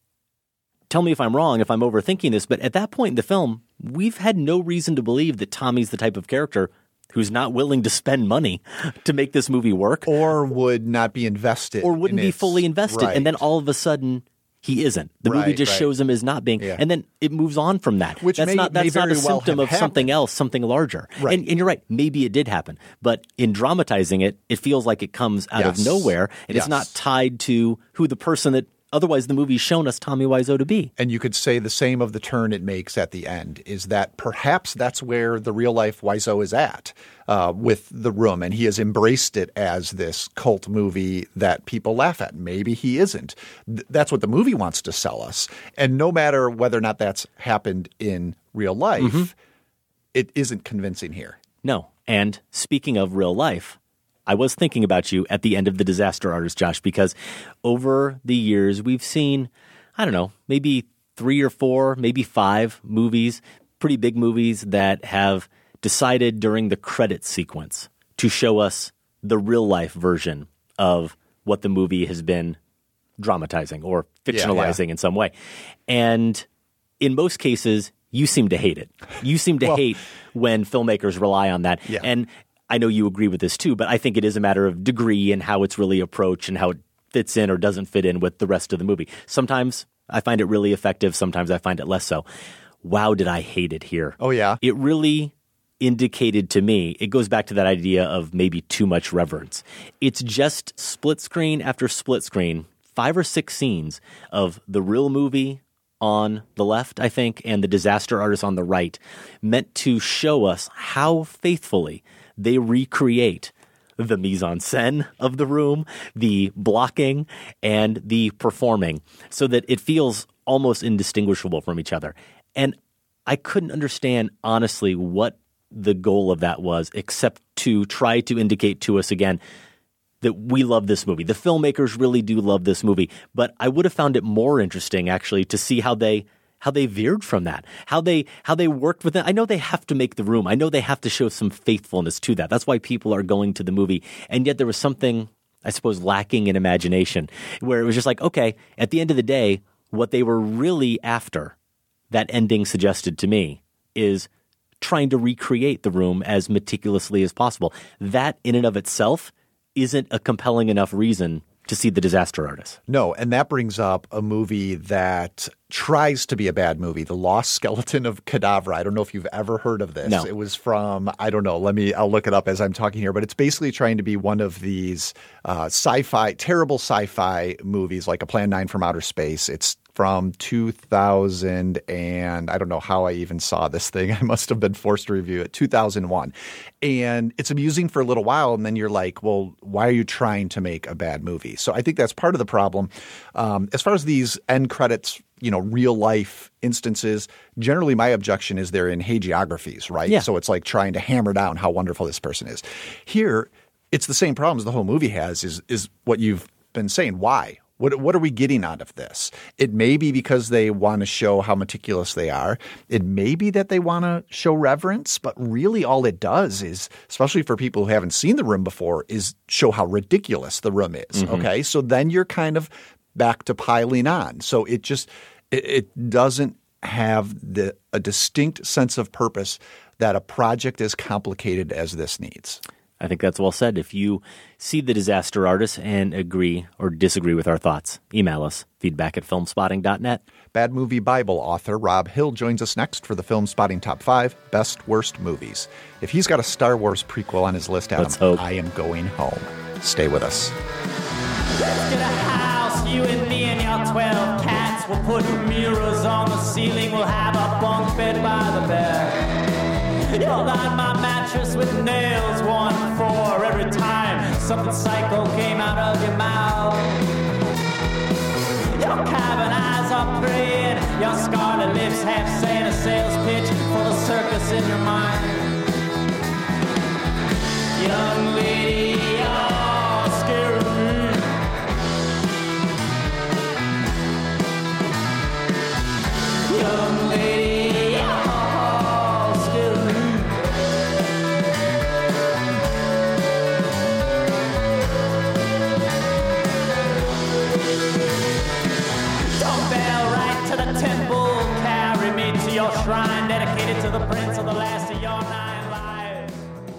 Tell me if I'm wrong, if I'm overthinking this, but at that point in the film, we've had no reason to believe that Tommy's the type of character who's not willing to spend money to make this movie work. Or would not be invested. Or wouldn't be fully invested. Right. And then all of a sudden, he isn't. The movie just shows him as not being. Yeah. And then it moves on from that. Which that's not may a very well symptom have of happened. something else, something larger. Right. And you're right. Maybe it did happen. But in dramatizing it, it feels like it comes out of nowhere. And it's not tied to who the person that otherwise the movie's shown us Tommy Wiseau to be. And you could say the same of the turn it makes at the end, is that perhaps that's where the real-life Wiseau is at with The Room, and he has embraced it as this cult movie that people laugh at. Maybe he isn't. That's what the movie wants to sell us. And no matter whether or not that's happened in real life, it isn't convincing here. No. And speaking of real life, I was thinking about you at the end of The Disaster Artist, Josh, because over the years we've seen, I don't know, maybe 3 or 4, maybe 5 movies, pretty big movies that have decided during the credits sequence to show us the real life version of what the movie has been dramatizing or fictionalizing in some way. And in most cases, you seem to hate it. You seem to hate when filmmakers rely on that. Yeah. And I know you agree with this too, but I think it is a matter of degree and how it's really approached and how it fits in or doesn't fit in with the rest of the movie. Sometimes I find it really effective. Sometimes I find it less so. Wow, did I hate it here. Oh, yeah. It really indicated to me, it goes back to that idea of maybe too much reverence. It's just split screen after split screen, 5 or 6 scenes of the real movie on the left, I think, and The Disaster Artist on the right, meant to show us how faithfully they recreate the mise-en-scène of The Room, the blocking, and the performing, so that it feels almost indistinguishable from each other. And I couldn't understand, honestly, what the goal of that was, except to try to indicate to us again that we love this movie. The filmmakers really do love this movie. But I would have found it more interesting, actually, to see how they veered from that, how they worked with it. I know they have to make The Room. I know they have to show some faithfulness to that. That's why people are going to the movie. And yet there was something, I suppose, lacking in imagination, where it was just like, okay, at the end of the day, what they were really after, that ending suggested to me, is trying to recreate the room as meticulously as possible. That in and of itself isn't a compelling enough reason to see The Disaster Artist. No, and that brings up a movie that tries to be a bad movie, The Lost Skeleton of Cadavra. I don't know if you've ever heard of this. No. It was from, I don't know, I'll look it up as I'm talking here, but it's basically trying to be one of these terrible sci-fi movies like A Plan 9 from Outer Space. It's from 2000, and I don't know how I even saw this thing. I must have been forced to review it, 2001. And it's amusing for a little while, and then you're like, well, why are you trying to make a bad movie? So I think that's part of the problem. As far as these end credits, real life instances, generally my objection is they're in hagiographies, right? Yeah. So it's like trying to hammer down how wonderful this person is. Here, it's the same problems the whole movie has is what you've been saying. Why? What are we getting out of this? It may be because they want to show how meticulous they are. It may be that they want to show reverence, but really all it does is, especially for people who haven't seen the room before, is show how ridiculous the room is. Mm-hmm. Okay, so then you're kind of back to piling on. So it doesn't have a distinct sense of purpose that a project as complicated as this needs. I think that's well said. If you see The Disaster Artist and agree or disagree with our thoughts, email us, feedback@filmspotting.net. Bad Movie Bible author Rob Hill joins us next for the Film Spotting Top 5 Best Worst Movies. If he's got a Star Wars prequel on his list, Adam, let's hope. I am going home. Stay with us. Let's get a house, you and me and your 12 cats. We'll put mirrors on the ceiling. We'll have a bunk bed by the bed. You'll line my mattress with nails 1 4 every time something psycho came out of your mouth. Your cabin eyes are praying, your scarlet lips half saying a sales pitch for the circus in your mind. Young lady, you're scaring me. Young lady, you're scaring me. Don't bell right to the temple, carry me to your shrine, dedicated to the prince of the last of your 9 lives.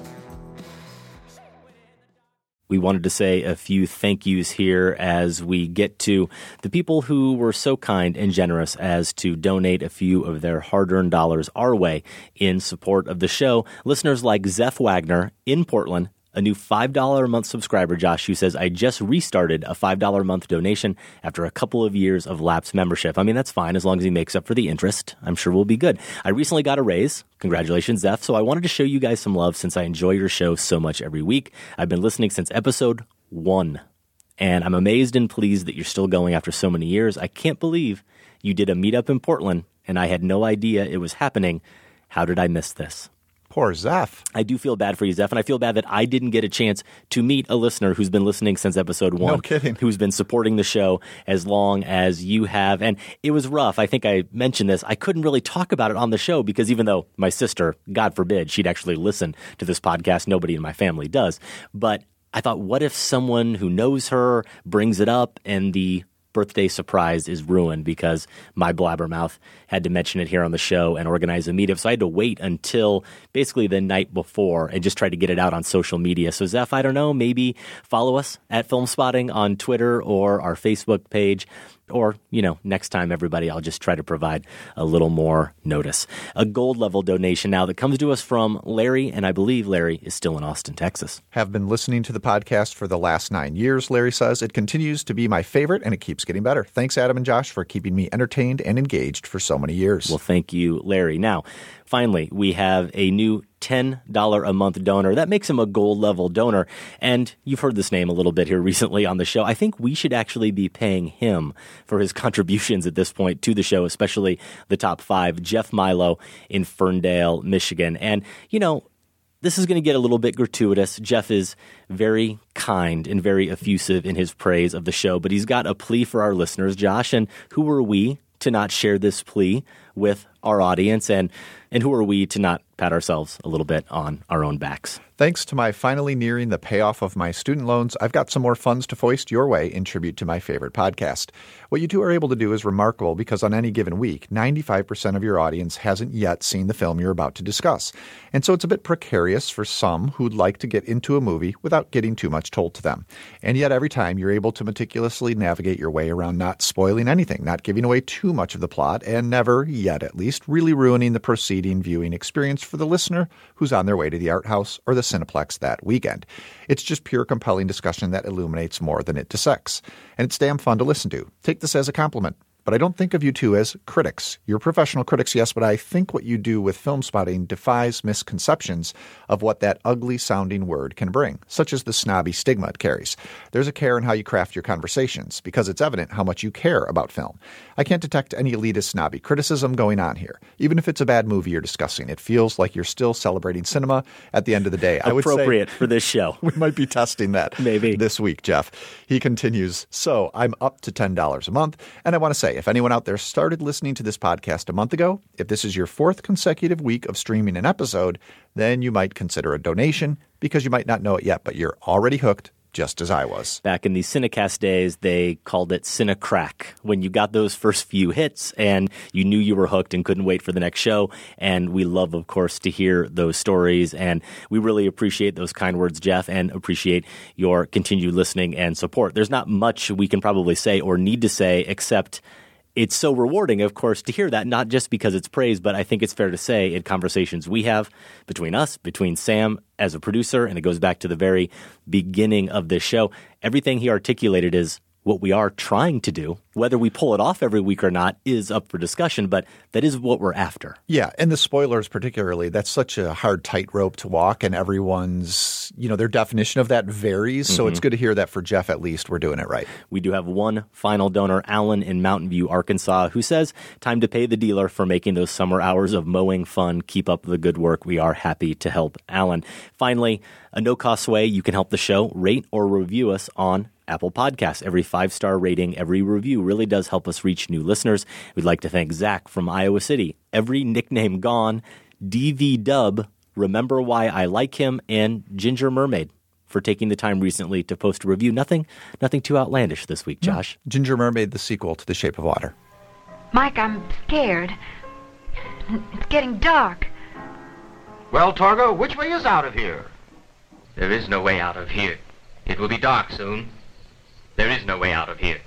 We wanted to say a few thank yous here as we get to the people who were so kind and generous as to donate a few of their hard-earned dollars our way in support of the show. Listeners like Zeph Wagner in Portland, a new $5 a month subscriber, Josh, who says, I just restarted a $5 a month donation after a couple of years of lapsed membership. I mean, that's fine as long as he makes up for the interest. I'm sure we'll be good. I recently got a raise. Congratulations, Zeph. So I wanted to show you guys some love since I enjoy your show so much every week. I've been listening since episode 1, and I'm amazed and pleased that you're still going after so many years. I can't believe you did a meetup in Portland, and I had no idea it was happening. How did I miss this? Poor Zeph. I do feel bad for you, Zeph, and I feel bad that I didn't get a chance to meet a listener who's been listening since episode 1. No kidding. Who's been supporting the show as long as you have. And it was rough. I think I mentioned this. I couldn't really talk about it on the show because even though my sister, God forbid, she'd actually listen to this podcast, nobody in my family does. But I thought, what if someone who knows her brings it up and the birthday surprise is ruined because my blabbermouth had to mention it here on the show and organize a meetup. So I had to wait until basically the night before and just try to get it out on social media. So Zeph, I don't know, maybe follow us at Film Spotting on Twitter or our Facebook page. Or, next time, everybody, I'll just try to provide a little more notice. A gold level donation now that comes to us from Larry, and I believe Larry is still in Austin, Texas. Have been listening to the podcast for the last 9 years, Larry says. It continues to be my favorite, and it keeps getting better. Thanks, Adam and Josh, for keeping me entertained and engaged for so many years. Well, thank you, Larry. Now, finally, we have a new $10 a month donor. That makes him a gold level donor. And you've heard this name a little bit here recently on the show. I think we should actually be paying him for his contributions at this point to the show, especially the top 5. Jeff Milo in Ferndale, Michigan. And, this is going to get a little bit gratuitous. Jeff is very kind and very effusive in his praise of the show, but he's got a plea for our listeners, Josh. And who are we to not share this plea with our audience, and who are we to not pat ourselves a little bit on our own backs? Thanks to my finally nearing the payoff of my student loans, I've got some more funds to foist your way in tribute to my favorite podcast. What you two are able to do is remarkable because on any given week, 95% of your audience hasn't yet seen the film you're about to discuss. And so it's a bit precarious for some who'd like to get into a movie without getting too much told to them. And yet every time you're able to meticulously navigate your way around not spoiling anything, not giving away too much of the plot, and never, yet at least, really ruining the proceeding viewing experience for the listener who's on their way to the art house or the Cineplex that weekend. It's just pure compelling discussion that illuminates more than it dissects. And it's damn fun to listen to. Take this as a compliment. But I don't think of you two as critics. You're professional critics, yes, but I think what you do with Film Spotting defies misconceptions of what that ugly-sounding word can bring, such as the snobby stigma it carries. There's a care in how you craft your conversations, because it's evident how much you care about film. I can't detect any elitist snobby criticism going on here. Even if it's a bad movie you're discussing, it feels like you're still celebrating cinema at the end of the day. Appropriate for this show. We might be testing that maybe this week, Jeff. He continues, so I'm up to $10 a month, and I want to say, if anyone out there started listening to this podcast a month ago, if this is your 4th consecutive week of streaming an episode, then you might consider a donation because you might not know it yet, but you're already hooked, just as I was. Back in the Cinecast days, they called it Cinecrack. When you got those first few hits and you knew you were hooked and couldn't wait for the next show. And we love, of course, to hear those stories. And we really appreciate those kind words, Jeff, and appreciate your continued listening and support. There's not much we can probably say or need to say except it's so rewarding, of course, to hear that, not just because it's praise, but I think it's fair to say in conversations we have between us, between Sam as a producer, and it goes back to the very beginning of this show, everything he articulated is what we are trying to do. Whether we pull it off every week or not is up for discussion, but that is what we're after. Yeah, and the spoilers particularly, that's such a hard tightrope to walk, and everyone's, their definition of that varies, so it's good to hear that for Jeff at least we're doing it right. We do have one final donor, Alan in Mountain View, Arkansas, who says, time to pay the dealer for making those summer hours of mowing fun. Keep up the good work. We are happy to help, Alan. Finally, a no-cost way you can help the show, rate or review us on Apple Podcasts. Every 5-star rating, every review really does help us reach new listeners. We'd like to thank Zach from Iowa City, Every Nickname Gone, DV Dub, Remember Why I Like Him, and Ginger Mermaid for taking the time recently to post a review. Nothing too outlandish this week, Josh. No. Ginger Mermaid, the sequel to The Shape of Water. Mike, I'm scared. It's getting dark. Well, Torgo, which way is out of here? There is no way out of here. It will be dark soon. There is no way out of here.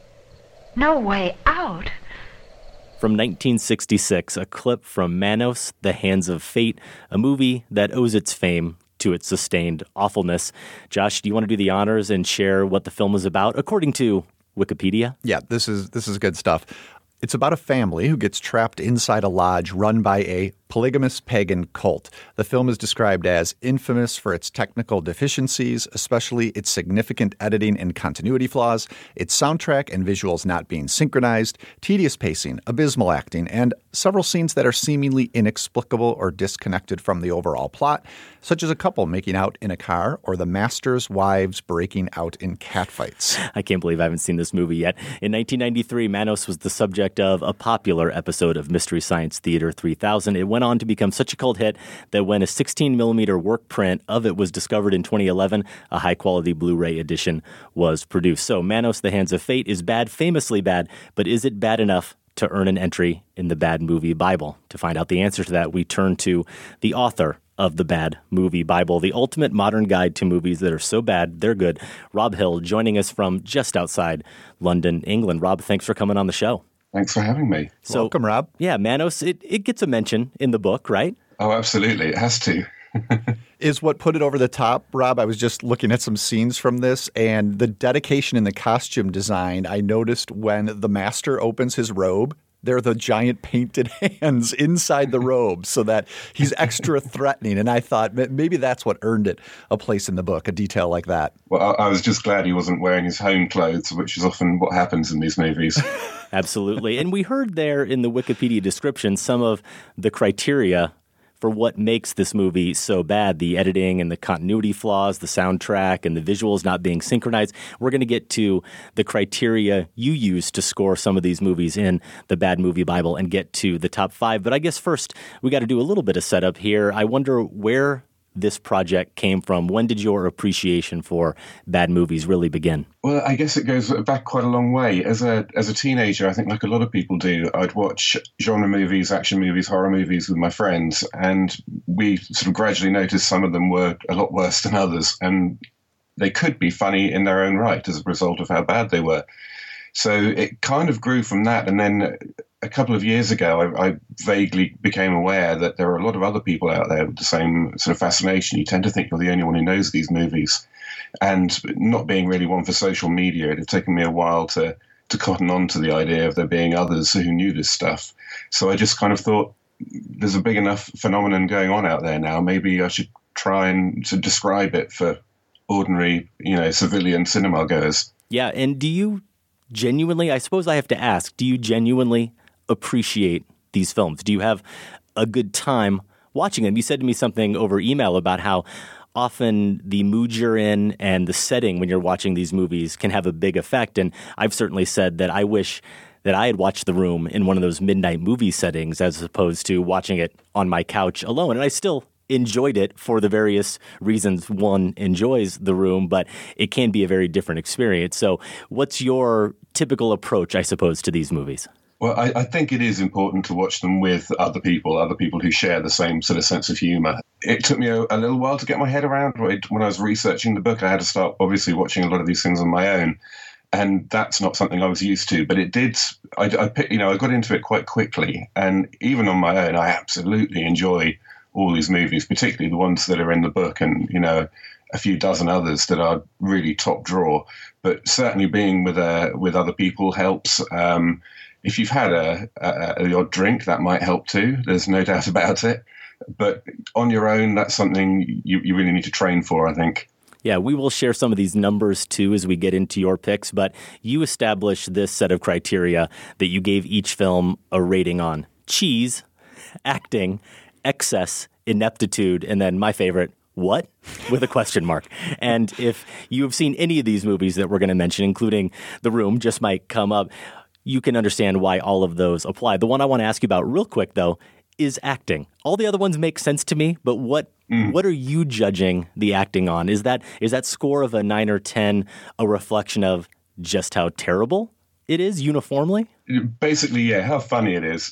No way out? From 1966, a clip from Manos, The Hands of Fate, a movie that owes its fame to its sustained awfulness. Josh, do you want to do the honors and share what the film is about, according to Wikipedia? Yeah, this is good stuff. It's about a family who gets trapped inside a lodge run by a polygamous pagan cult. The film is described as infamous for its technical deficiencies, especially its significant editing and continuity flaws, its soundtrack and visuals not being synchronized, tedious pacing, abysmal acting, and several scenes that are seemingly inexplicable or disconnected from the overall plot, such as a couple making out in a car or the master's wives breaking out in catfights. I can't believe I haven't seen this movie yet. In 1993, Manos was the subject of a popular episode of Mystery Science Theater 3000. It went on to become such a cult hit that when a 16mm work print of it was discovered in 2011, a high-quality Blu-ray edition was produced. So Manos, The Hands of Fate is bad, famously bad, but is it bad enough to earn an entry in the Bad Movie Bible? To find out the answer to that, we turn to the author of the Bad Movie Bible, the ultimate modern guide to movies that are so bad, they're good. Rob Hill joining us from just outside London, England. Rob, thanks for coming on the show. Thanks for having me. So, welcome, Rob. Yeah, Manos, it gets a mention in the book, right? Oh, absolutely. It has to. Is what put it over the top, Rob. I was just looking at some scenes from this, and the dedication in the costume design, I noticed when the master opens his robe, they're the giant painted hands inside the robe so that he's extra threatening. And I thought maybe that's what earned it a place in the book, a detail like that. Well, I was just glad he wasn't wearing his home clothes, which is often what happens in these movies. Absolutely. And we heard there in the Wikipedia description some of the criteria for what makes this movie so bad, the editing and the continuity flaws, the soundtrack and the visuals not being synchronized. We're going to get to the criteria you use to score some of these movies in the Bad Movie Bible and get to the top 5. But I guess first, we got to do a little bit of setup here. I wonder where this project came from. When did your appreciation for bad movies really begin? Well, I guess it goes back quite a long way. As a teenager, I think like a lot of people do, I'd watch genre movies, action movies, horror movies with my friends, and we sort of gradually noticed some of them were a lot worse than others, and they could be funny in their own right as a result of how bad they were. So it kind of grew from that, and then a couple of years ago, I vaguely became aware that there are a lot of other people out there with the same sort of fascination. You tend to think you're the only one who knows these movies. And not being really one for social media, it had taken me a while to cotton on to the idea of there being others who knew this stuff. So I just kind of thought, there's a big enough phenomenon going on out there now. Maybe I should try and to describe it for ordinary, civilian cinema goers. Yeah, and do you genuinely, I suppose I have to ask, do you genuinely appreciate these films? Do you have a good time watching them? You said to me something over email about how often the mood you're in and the setting when you're watching these movies can have a big effect. And I've certainly said that I wish that I had watched The Room in one of those midnight movie settings as opposed to watching it on my couch alone. And I still enjoyed it for the various reasons one enjoys The Room, but it can be a very different experience. So what's your typical approach, I suppose, to these movies? Well, I think it is important to watch them with other people who share the same sort of sense of humor. It took me a little while to get my head around. When I was researching the book, I had to start obviously watching a lot of these things on my own. And that's not something I was used to, but it did. I got into it quite quickly. And even on my own, I absolutely enjoy all these movies, particularly the ones that are in the book and, a few dozen others that are really top draw. But certainly being with other people helps. If you've had the odd drink, that might help too. There's no doubt about it. But on your own, that's something you really need to train for, I think. Yeah, we will share some of these numbers too as we get into your picks, but you established this set of criteria that you gave each film a rating on: cheese, acting, excess, ineptitude, and then my favorite, what? With a question mark. And if you have seen any of these movies that we're going to mention, including The Room, just might come up, you can understand why all of those apply. The one I want to ask you about real quick, though, is acting. All the other ones make sense to me, but what are you judging the acting on? Is that score of a 9 or 10 a reflection of just how terrible it is uniformly? Basically, yeah, how funny it is.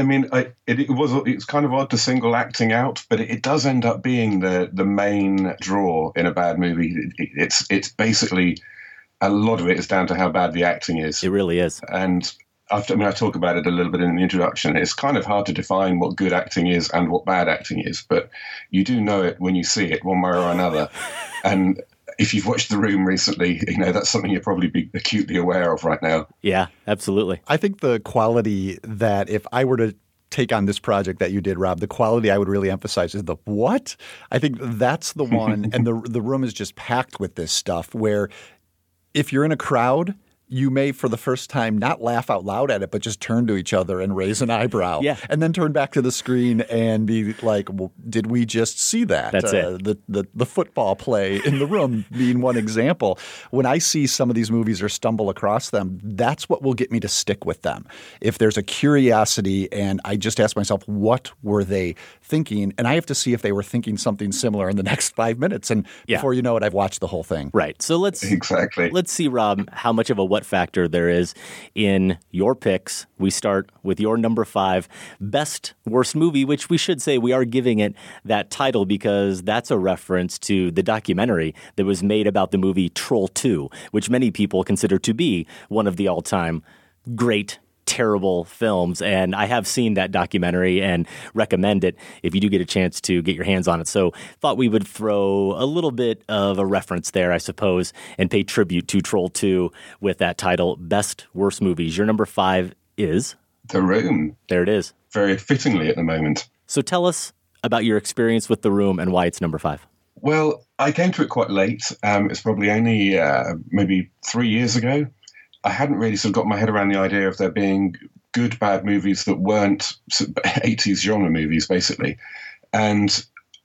It's kind of odd to single acting out, but it does end up being the main draw in a bad movie. It's basically, a lot of it is down to how bad the acting is. It really is. And I talk about it a little bit in the introduction. It's kind of hard to define what good acting is and what bad acting is, but you do know it when you see it one way or another. And if you've watched The Room recently, that's something you'll probably be acutely aware of right now. Yeah, absolutely. I think the quality that if I were to take on this project that you did, Rob, the quality I would really emphasize is the what? I think that's the one. And the Room is just packed with this stuff where if you're in a crowd, you may, for the first time, not laugh out loud at it, but just turn to each other and raise an eyebrow. Yeah. And then turn back to the screen and be like, well, did we just see that? That's it. The football play in The Room being one example. When I see some of these movies or stumble across them, that's what will get me to stick with them. If there's a curiosity and I just ask myself, what were they thinking? And I have to see if they were thinking something similar in the next 5 minutes. And before you know it, I've watched the whole thing. Right. So let's see, Rob, how much of a what factor there is in your picks. We start with your number 5, best worst movie, which we should say we are giving it that title because that's a reference to the documentary that was made about the movie Troll 2, which many people consider to be one of the all-time great terrible films, and I have seen that documentary and recommend it if you do get a chance to get your hands on it. So thought we would throw a little bit of a reference there, I suppose, and pay tribute to Troll 2 with that title, Best Worst Movies. Your number 5 is? The Room. There it is. Very fittingly at the moment. So tell us about your experience with The Room and why it's number 5. Well, I came to it quite late. It's probably only maybe 3 years ago. I hadn't really sort of got my head around the idea of there being good, bad movies that weren't 80s genre movies, basically. And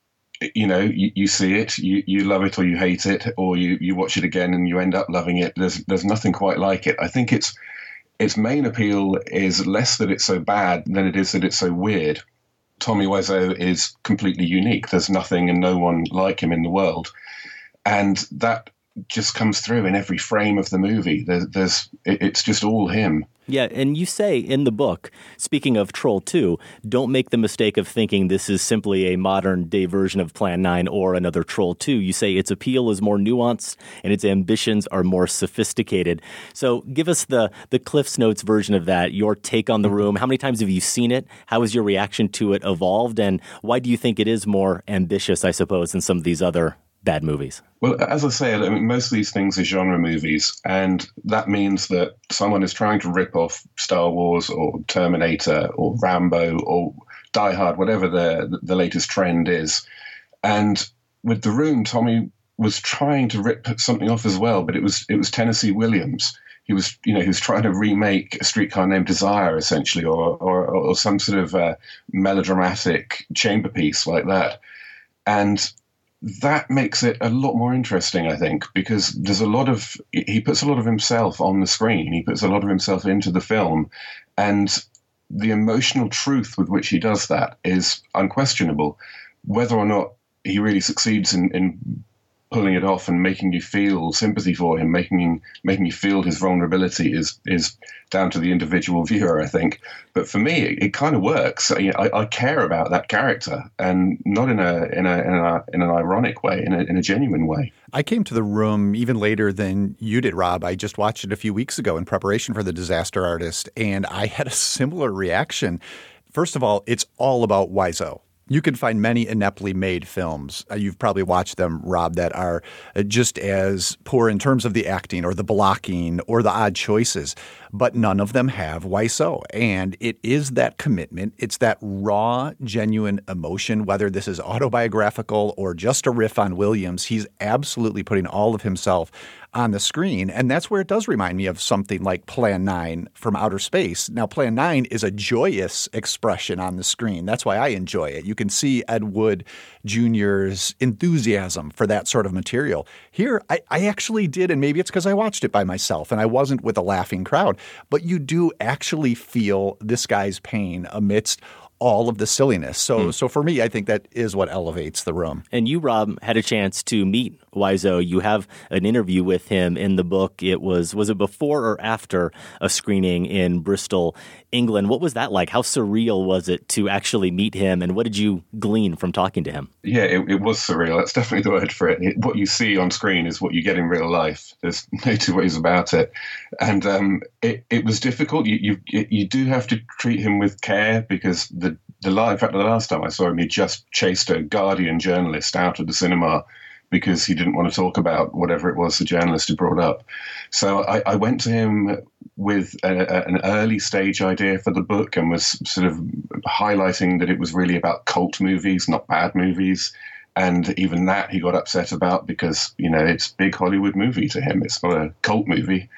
you see it, you love it or you hate it, or you watch it again and you end up loving it. There's nothing quite like it. I think its main appeal is less that it's so bad than it is that it's so weird. Tommy Wiseau is completely unique. There's nothing and no one like him in the world. And that just comes through in every frame of the movie. It's just all him. Yeah, and you say in the book, speaking of Troll 2, don't make the mistake of thinking this is simply a modern-day version of Plan 9 or another Troll 2. You say its appeal is more nuanced and its ambitions are more sophisticated. So give us the Cliff's Notes version of that, your take on The Room. How many times have you seen it? How has your reaction to it evolved? And why do you think it is more ambitious, I suppose, than some of these other bad movies? Well, as I say, most of these things are genre movies, and that means that someone is trying to rip off Star Wars or Terminator or Rambo or Die Hard, whatever the latest trend is. And with The Room, Tommy was trying to rip something off as well, but it was Tennessee Williams. He was trying to remake A Streetcar Named Desire, essentially, or some sort of melodramatic chamber piece like that. And that makes it a lot more interesting, I think, because he puts a lot of himself on the screen. He puts a lot of himself into the film, and the emotional truth with which he does that is unquestionable. Whether or not he really succeeds in pulling it off and making you feel sympathy for him, making you feel his vulnerability is down to the individual viewer, I think. But for me, it kind of works. I care about that character, and not in an ironic way, in a genuine way. I came to The Room even later than you did, Rob. I just watched it a few weeks ago in preparation for The Disaster Artist, and I had a similar reaction. First of all, it's all about Wiseau. You can find many ineptly made films. You've probably watched them, Rob, that are just as poor in terms of the acting or the blocking or the odd choices, but none of them have Wiseau. And it is that commitment. It's that raw, genuine emotion, whether this is autobiographical or just a riff on Williams. He's absolutely putting all of himself on the screen. And that's where it does remind me of something like Plan 9 from Outer Space. Now, Plan 9 is a joyous expression on the screen. That's why I enjoy it. You can see Ed Wood Jr.'s enthusiasm for that sort of material. Here, I actually did, and maybe it's because I watched it by myself and I wasn't with a laughing crowd, but you do actually feel this guy's pain amidst all of the silliness. So for me, I think that is what elevates The Room. And you, Rob, had a chance to meet Wiseau. You have an interview with him in the book. Was it before or after a screening in Bristol, England? What was that like? How surreal was it to actually meet him? And what did you glean from talking to him? Yeah, it was surreal. That's definitely the word for it. What you see on screen is what you get in real life. There's no two ways about it. And it was difficult. You do have to treat him with care, because in fact, the last time I saw him, he just chased a Guardian journalist out of the cinema because he didn't want to talk about whatever it was the journalist had brought up. So I went to him with an early stage idea for the book, and was sort of highlighting that it was really about cult movies, not bad movies. And even that he got upset about, because, it's a big Hollywood movie to him. It's not a cult movie.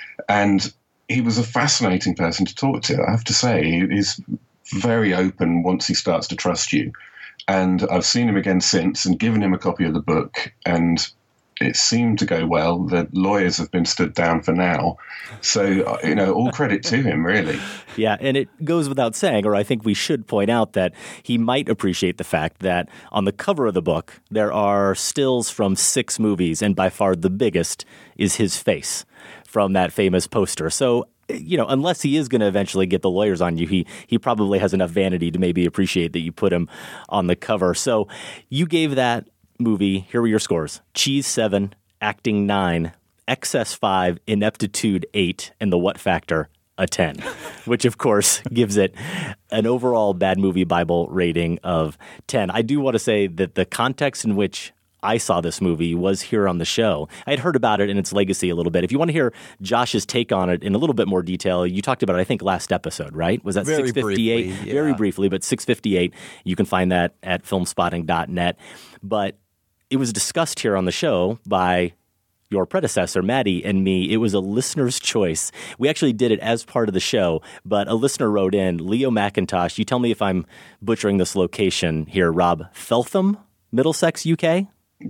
And he was a fascinating person to talk to, I have to say. He's very open once he starts to trust you. And I've seen him again since and given him a copy of the book, and it seemed to go well. The lawyers have been stood down for now. So, all credit to him, really. Yeah, and it goes without saying, or I think we should point out, that he might appreciate the fact that on the cover of the book, there are stills from 6 movies, and by far the biggest is his face from that famous poster. So, unless he is going to eventually get the lawyers on you, he probably has enough vanity to maybe appreciate that you put him on the cover. So you gave that movie, here were your scores: Cheese 7, Acting 9, Excess 5, Ineptitude 8, and The What Factor a 10, which of course gives it an overall Bad Movie Bible rating of 10. I do want to say that the context in which I saw this movie was here on the show. I had heard about it and its legacy a little bit. If you want to hear Josh's take on it in a little bit more detail, you talked about it, I think, last episode, right? Was that 658? Briefly, yeah. Very briefly, but 658. You can find that at filmspotting.net. But it was discussed here on the show by your predecessor, Maddie, and me. It was a listener's choice. We actually did it as part of the show, but a listener wrote in, Leo McIntosh. You tell me if I'm butchering this location here, Rob. Feltham, Middlesex, UK?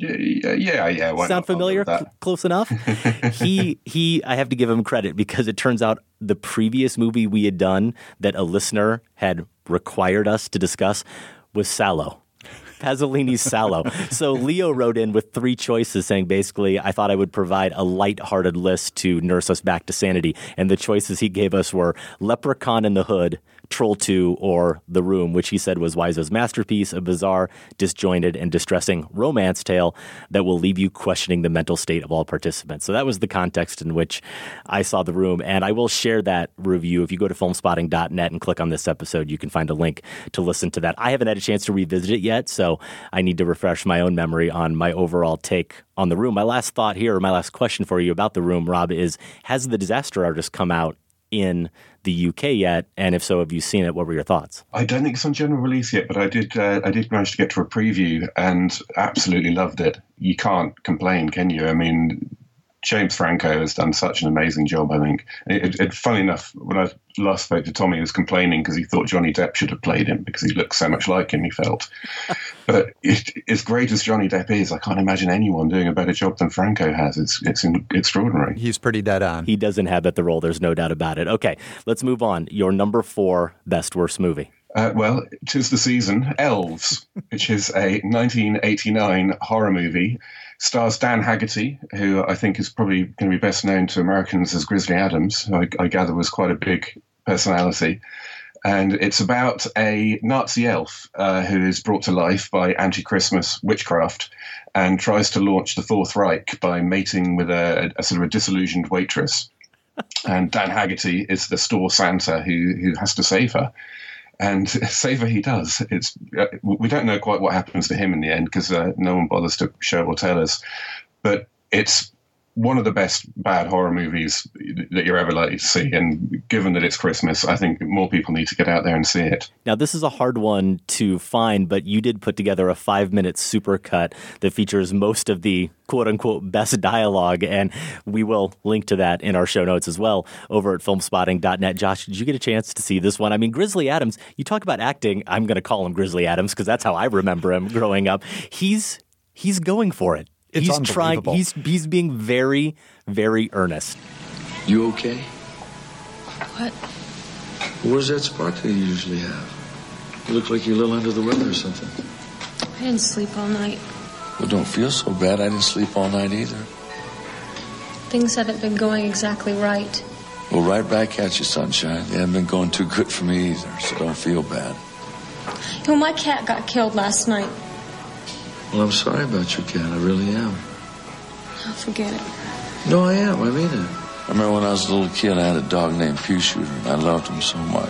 Yeah. Sound familiar? Close enough? I have to give him credit because it turns out the previous movie we had done that a listener had required us to discuss was Salò. Pasolini's Salò. So Leo wrote in with 3 choices saying basically, I thought I would provide a lighthearted list to nurse us back to sanity. And the choices he gave us were Leprechaun in the Hood, Troll 2, or The Room, which he said was Wiseau's masterpiece, a bizarre, disjointed, and distressing romance tale that will leave you questioning the mental state of all participants. So that was the context in which I saw The Room, and I will share that review. If you go to filmspotting.net and click on this episode, you can find a link to listen to that. I haven't had a chance to revisit it yet, so I need to refresh my own memory on my overall take on The Room. My last thought here, or my last question for you about The Room, Rob, is has The Disaster Artist come out in the UK yet? And if so, have you seen it? What were your thoughts? I don't think it's on general release yet, but I did manage to get to a preview and absolutely loved it. You can't complain, can you? I mean, James Franco has done such an amazing job, I think. Funny enough, when I last spoke to Tommy, he was complaining because he thought Johnny Depp should have played him because he looked so much like him, he felt. But as great as Johnny Depp is, I can't imagine anyone doing a better job than Franco has. It's extraordinary. He's pretty dead on. He does inhabit the role. There's no doubt about it. Okay, let's move on. Your number 4 best worst movie. Well, 'tis the season. Elves, which is a 1989 horror movie. Stars Dan Haggerty, who I think is probably going to be best known to Americans as Grizzly Adams, who I gather was quite a big personality. And it's about a Nazi elf who is brought to life by anti-Christmas witchcraft and tries to launch the Fourth Reich by mating with a sort of a disillusioned waitress. And Dan Haggerty is the store Santa who has to save her. And save her he does. We don't know quite what happens to him in the end because no one bothers to show or tell us. But it's one of the best bad horror movies that you're ever likely to see. And given that it's Christmas, I think more people need to get out there and see it. Now, this is a hard one to find, but you did put together a 5-minute supercut that features most of the quote-unquote best dialogue, and we will link to that in our show notes as well over at filmspotting.net. Josh, did you get a chance to see this one? I mean, Grizzly Adams, you talk about acting. I'm going to call him Grizzly Adams because that's how I remember him growing up. He's going for it. It's he's unbelievable. trying. He's being very, very earnest. You okay? What? Where's that spark that you usually have? You look like you're a little under the weather or something. I didn't sleep all night. Well, don't feel so bad. I didn't sleep all night either. Things haven't been going exactly right. Well, right back at you, sunshine. They haven't been going too good for me either, so don't feel bad. You know, my cat got killed last night. Well, I'm sorry about your cat. I really am. I'll forget it. No, I am. I mean it. I remember when I was a little kid, I had a dog named Pew Shooter, and I loved him so much.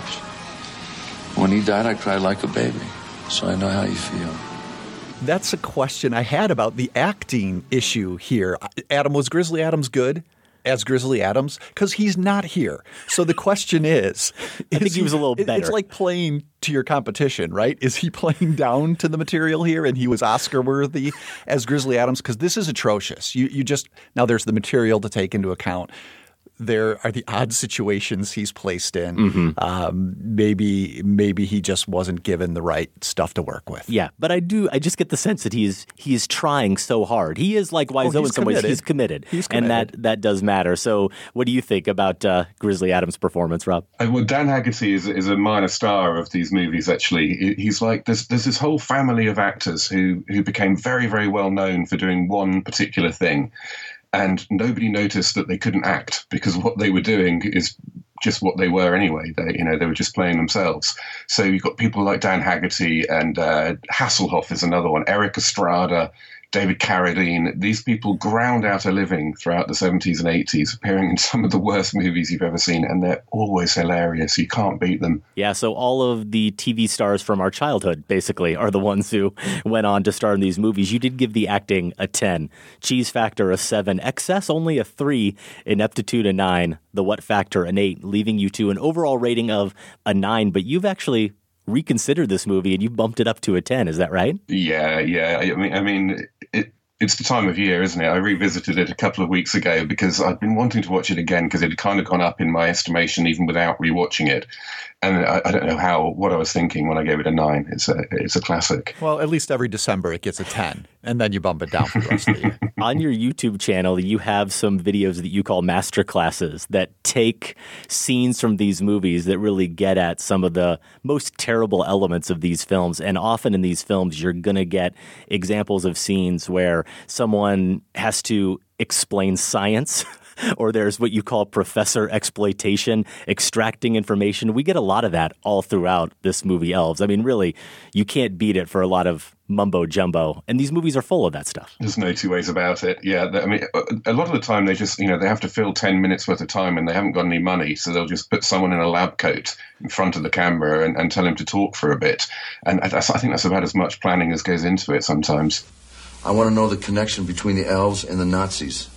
When he died, I cried like a baby, so I know how you feel. That's a question I had about the acting issue here. Adam, was Grizzly Adams good as Grizzly Adams? Because he's not here. So the question is... I think he was a little better. It's like playing to your competition, right? Is he playing down to the material here and he was Oscar-worthy as Grizzly Adams? Because this is atrocious. You just... Now there's the material to take into account. There are the odd situations he's placed in. Mm-hmm. Maybe he just wasn't given the right stuff to work with. Yeah, but I just get the sense that he is trying so hard. He is like Wiseau in some ways. He's committed. And that does matter. So what do you think about Grizzly Adams' performance, Rob? Well, Dan Haggerty is a minor star of these movies, actually. He's like, there's this whole family of actors who became very, very well known for doing one particular thing. And nobody noticed that they couldn't act because what they were doing is just what they were anyway. They were just playing themselves. So you've got people like Dan Haggerty and Hasselhoff is another one, Eric Estrada, David Carradine. These people ground out a living throughout the 70s and 80s, appearing in some of the worst movies you've ever seen, and they're always hilarious. You can't beat them. Yeah, so all of the TV stars from our childhood, basically, are the ones who went on to star in these movies. You did give the acting a 10, Cheese Factor a 7, Excess only a 3, Ineptitude a 9, The What Factor an 8, leaving you to an overall rating of a 9, but you've actually reconsidered this movie and you bumped it up to a 10. Is that right? Yeah. I mean, It's the time of year, isn't it? I revisited it a couple of weeks ago because I'd been wanting to watch it again because it had kind of gone up in my estimation even without rewatching it. And I don't know what I was thinking when I gave it a 9. It's a classic. Well, at least every December it gets a 10, and then you bump it down for the rest of the year. On your YouTube channel, you have some videos that you call masterclasses that take scenes from these movies that really get at some of the most terrible elements of these films. And often in these films, you're going to get examples of scenes where someone has to explain science, or there's what you call professor exploitation, extracting information. We get a lot of that all throughout this movie, Elves. I mean, really, you can't beat it for a lot of mumbo jumbo, and these movies are full of that stuff. There's no two ways about it. Yeah, I mean, a lot of the time they just, they have to fill 10 minutes worth of time and they haven't got any money, so they'll just put someone in a lab coat in front of the camera and tell him to talk for a bit. And I think that's about as much planning as goes into it sometimes. I want to know the connection between the elves and the Nazis.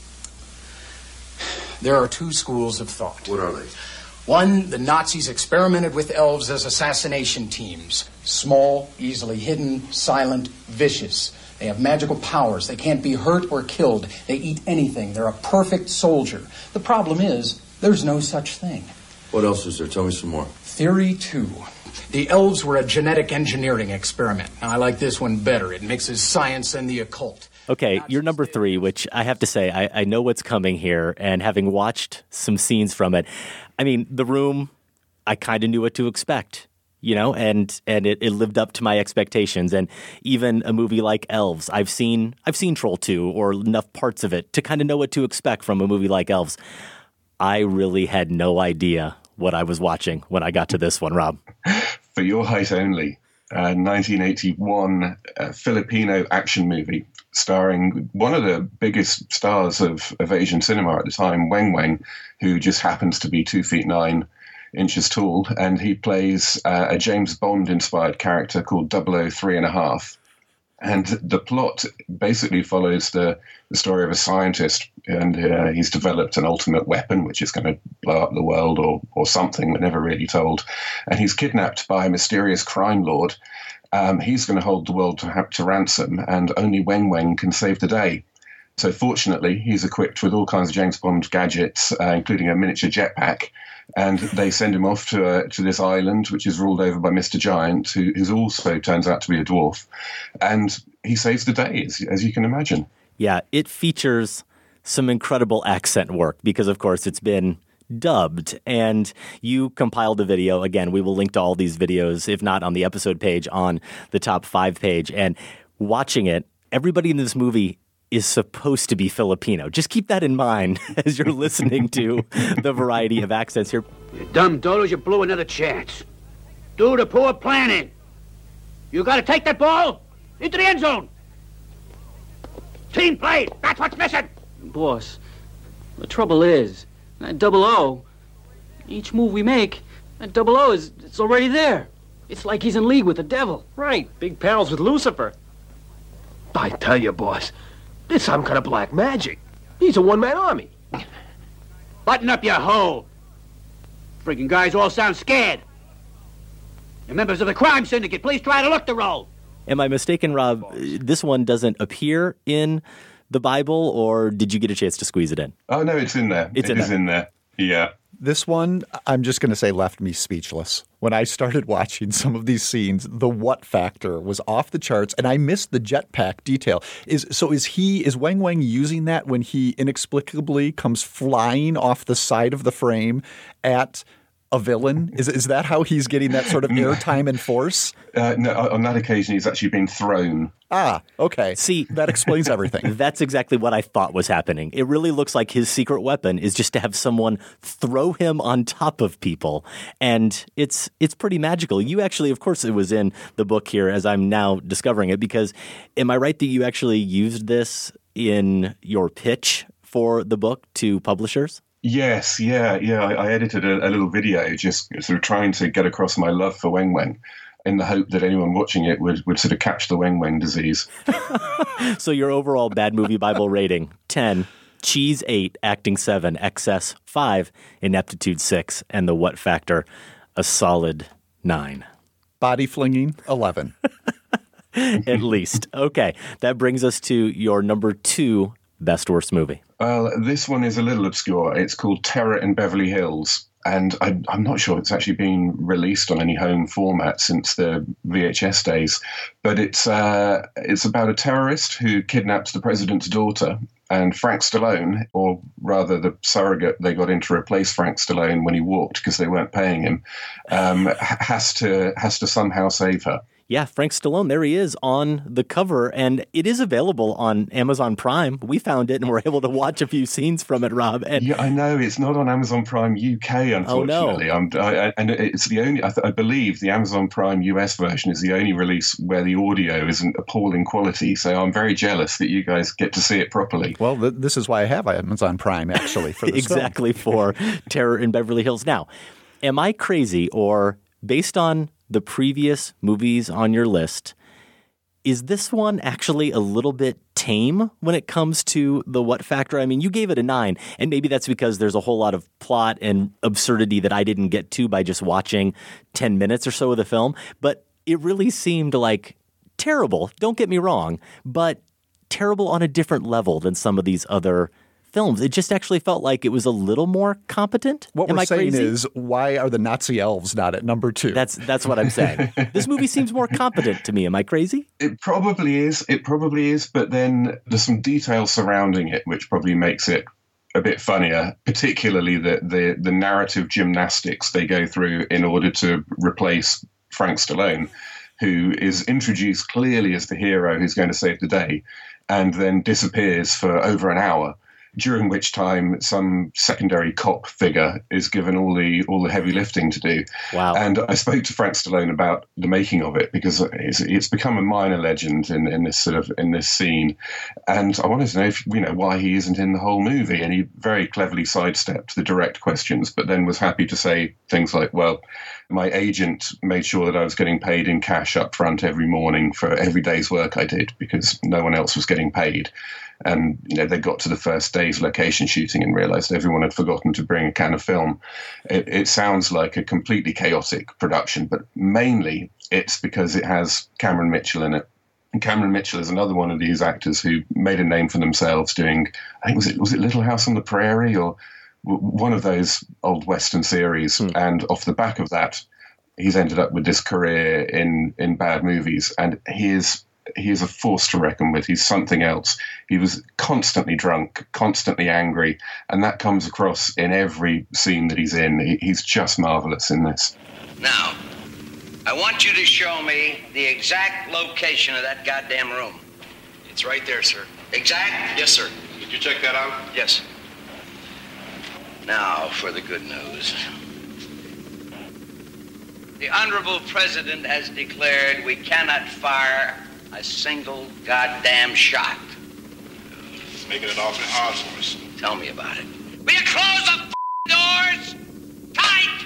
There are two schools of thought. What are they? One, the Nazis experimented with elves as assassination teams. Small, easily hidden, silent, vicious. They have magical powers. They can't be hurt or killed. They eat anything. They're a perfect soldier. The problem is, there's no such thing. What else is there? Tell me some more. Theory 2. The elves were a genetic engineering experiment. Now, I like this one better. It mixes science and the occult. Okay, you're number 3, which I have to say, I know what's coming here, and having watched some scenes from it, I mean, The Room, I kind of knew what to expect, and it lived up to my expectations. And even a movie like Elves, I've seen Troll 2 or enough parts of it to kind of know what to expect from a movie like Elves. I really had no idea what I was watching when I got to this one, Rob. For your height only, 1981 Filipino action movie starring one of the biggest stars of Asian cinema at the time, Weng Weng, who just happens to be 2 feet 9 inches tall, and he plays a James Bond-inspired character called 003½. And the plot basically follows the story of a scientist, and he's developed an ultimate weapon, which is going to blow up the world or something, but never really told. And he's kidnapped by a mysterious crime lord. He's going to hold the world to ransom, and only Weng Weng can save the day. So fortunately, he's equipped with all kinds of James Bond gadgets, including a miniature jetpack, and they send him off to this island, which is ruled over by Mr. Giant, who also turns out to be a dwarf. And he saves the day, as you can imagine. Yeah, it features some incredible accent work because, of course, it's been dubbed, and you compiled a video. Again, we will link to all these videos, if not on the episode page, on the top 5 page. And watching it, everybody in this movie is supposed to be Filipino. Just keep that in mind as you're listening to the variety of accents here. You dumb dodos, you blew another chance. Do the poor planning. You got to take that ball into the end zone. Team play, that's what's missing. Boss, the trouble is, that 00, each move we make, that 00 it's already there. It's like he's in league with the devil. Right, big pals with Lucifer. I tell you, boss, this some kind of black magic. He's a one-man army. Button up your hole. Freaking guys all sound scared. You're members of the crime syndicate. Please try to look the role. Am I mistaken, Rob? This one doesn't appear in the Bible, or did you get a chance to squeeze it in? Oh, no, it's in there. It is in there. Yeah. This one, I'm just going to say, left me speechless. When I started watching some of these scenes, the what factor was off the charts, and I missed the jetpack detail. Is Weng Weng using that when he inexplicably comes flying off the side of the frame at a villain? Is that how he's getting that sort of airtime and force? No, on that occasion, he's actually been thrown. Ah, okay. See, that explains everything. That's exactly what I thought was happening. It really looks like his secret weapon is just to have someone throw him on top of people. And it's pretty magical. You actually, of course, it was in the book here as I'm now discovering it, because am I right that you actually used this in your pitch for the book to publishers? Yes, yeah. I edited a little video just sort of trying to get across my love for Weng Weng in the hope that anyone watching it would sort of catch the Weng Weng disease. So your overall Bad Movie Bible rating, 10, cheese 8, acting 7, excess 5, ineptitude 6, and the what factor, a solid 9. Body flinging, 11. At least. Okay. That brings us to your number 2 best worst movie. Well, this one is a little obscure. It's called Terror in Beverly Hills. And I'm not sure it's actually been released on any home format since the VHS days. But it's about a terrorist who kidnaps the president's daughter. And Frank Stallone, or rather the surrogate they got in to replace Frank Stallone when he walked because they weren't paying him, has to somehow save her. Yeah, Frank Stallone, there he is on the cover, and it is available on Amazon Prime. We found it, and we're able to watch a few scenes from it, Rob. And yeah, I know. It's not on Amazon Prime UK, unfortunately. Oh, no. And it's the only, I believe the Amazon Prime US version is the only release where the audio isn't appalling quality, so I'm very jealous that you guys get to see it properly. Well, this is why I have Amazon Prime, actually, for this exactly film. For Terror in Beverly Hills. Now, am I crazy, or based on the previous movies on your list, is this one actually a little bit tame when it comes to the what factor? I mean, you gave it a 9, and maybe that's because there's a whole lot of plot and absurdity that I didn't get to by just watching 10 minutes or so of the film, but it really seemed like terrible, don't get me wrong, but terrible on a different level than some of these other films. It just actually felt like it was a little more competent. What we're saying is, why are the Nazi elves not at number 2? That's what I'm saying. This movie seems more competent to me. Am I crazy? It probably is. But then there's some details surrounding it which probably makes it a bit funnier, particularly the narrative gymnastics they go through in order to replace Frank Stallone, who is introduced clearly as the hero who's going to save the day, and then disappears for over an hour, during which time some secondary cop figure is given all the heavy lifting to do. Wow. And I spoke to Frank Stallone about the making of it, because it's become a minor legend in this scene. And I wanted to know why he isn't in the whole movie. And he very cleverly sidestepped the direct questions, but then was happy to say things like, well, my agent made sure that I was getting paid in cash up front every morning for every day's work I did, because no one else was getting paid. And, they got to the first day's location shooting and realized everyone had forgotten to bring a can of film. It sounds like a completely chaotic production, but mainly it's because it has Cameron Mitchell in it. And Cameron Mitchell is another one of these actors who made a name for themselves doing, I think, was it Little House on the Prairie, or one of those old Western series. And off the back of that, he's ended up with this career in bad movies. And he is a force to reckon with. He's something else. He was constantly drunk, constantly angry, and that comes across in every scene that he's in. He's just marvelous in this. Now, I want you to show me the exact location of that goddamn room. It's right there, sir. Exact? Yes, sir. Did you check that out? Yes. Now for the good news. The Honorable President has declared we cannot fire a single goddamn shot. It's making it awfully hard for us. Tell me about it. Will you close the doors? Tight!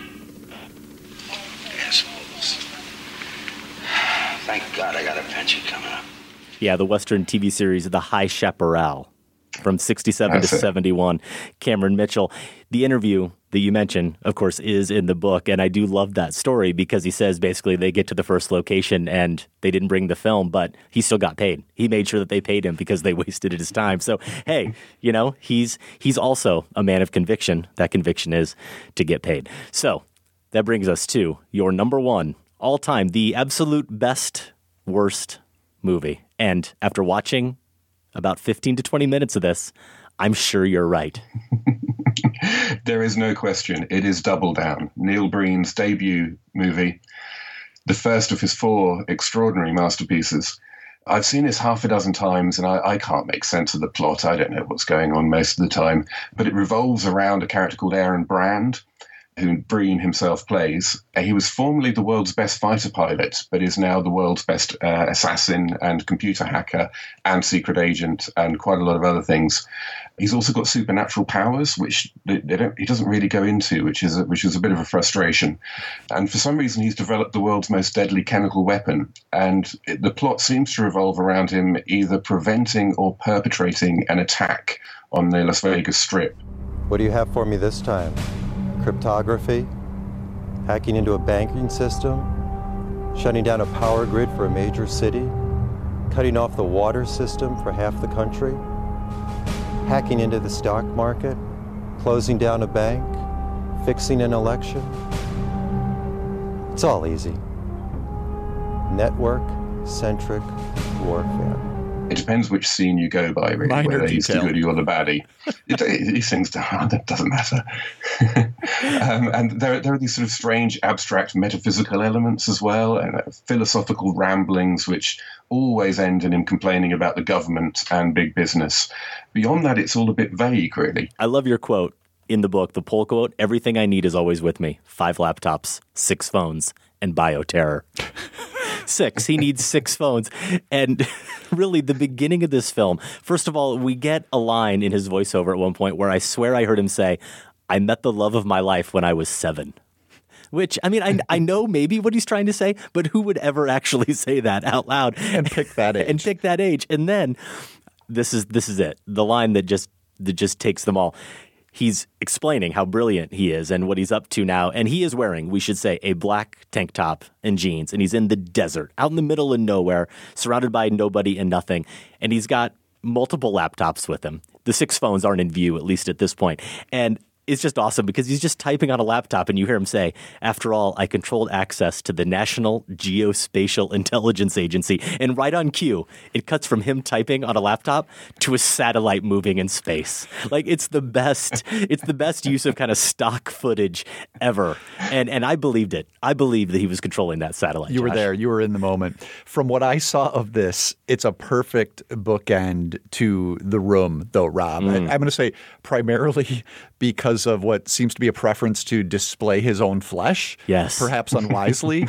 Assholes. Thank God I got a pension coming up. Yeah, the Western TV series The High Chaparral from 67 to 71. Cameron Mitchell. The interview that you mentioned, of course, is in the book, and I do love that story because he says basically they get to the first location and they didn't bring the film, but he still got paid. He made sure that they paid him because they wasted his time. So, hey, he's also a man of conviction. That conviction is to get paid. So that brings us to your number 1 all-time, the absolute best, worst movie. And after watching about 15 to 20 minutes of this, I'm sure you're right. There is no question. It is Double Down, Neil Breen's debut movie, the first of his 4 extraordinary masterpieces. I've seen this half a dozen times, and I can't make sense of the plot. I don't know what's going on most of the time, but it revolves around a character called Aaron Brand, who Breen himself plays. He was formerly the world's best fighter pilot, but is now the world's best assassin and computer hacker and secret agent and quite a lot of other things. He's also got supernatural powers, which he doesn't really go into, which is a bit of a frustration. And for some reason, he's developed the world's most deadly chemical weapon. And the plot seems to revolve around him either preventing or perpetrating an attack on the Las Vegas Strip. What do you have for me this time? Cryptography? Hacking into a banking system? Shutting down a power grid for a major city? cutting off the water system for half the country, hacking into the stock market, closing down a bank, fixing an election. It's all easy. Network-centric warfare. It depends which scene you go by, really. Minor whether he's the detail. goody or the baddie. These things doesn't matter. And there are these sort of strange, abstract, metaphysical elements as well, and philosophical ramblings which always end in him complaining about the government and big business. Beyond that, it's all a bit vague, really. I love your quote in the book, the poll quote, "Everything I need is always with me. 5 laptops, 6 phones, and bioterror." 6. He needs 6 phones. And really, the beginning of this film, first of all, we get a line in his voiceover at one point where I swear I heard him say, "I met the love of my life when I was 7." Which, I mean, I know maybe what he's trying to say, but who would ever actually say that out loud? And pick that age. And then, this is it. The line that just takes them all. He's explaining how brilliant he is and what he's up to now. And he is wearing, we should say, a black tank top and jeans. And he's in the desert, out in the middle of nowhere, surrounded by nobody and nothing. And he's got multiple laptops with him. The 6 phones aren't in view, at least at this point. And it's just awesome because he's just typing on a laptop and you hear him say, "After all, I controlled access to the National Geospatial Intelligence Agency." And right on cue, it cuts from him typing on a laptop to a satellite moving in space. Like, it's the best use of kind of stock footage ever. And I believed it. I believed that he was controlling that satellite. You were Josh. there. You were in the moment. From what I saw of this, it's a perfect bookend to The Room, though, Rob. I'm going to say primarily because of what seems to be a preference to display his own flesh. Yes. Perhaps unwisely.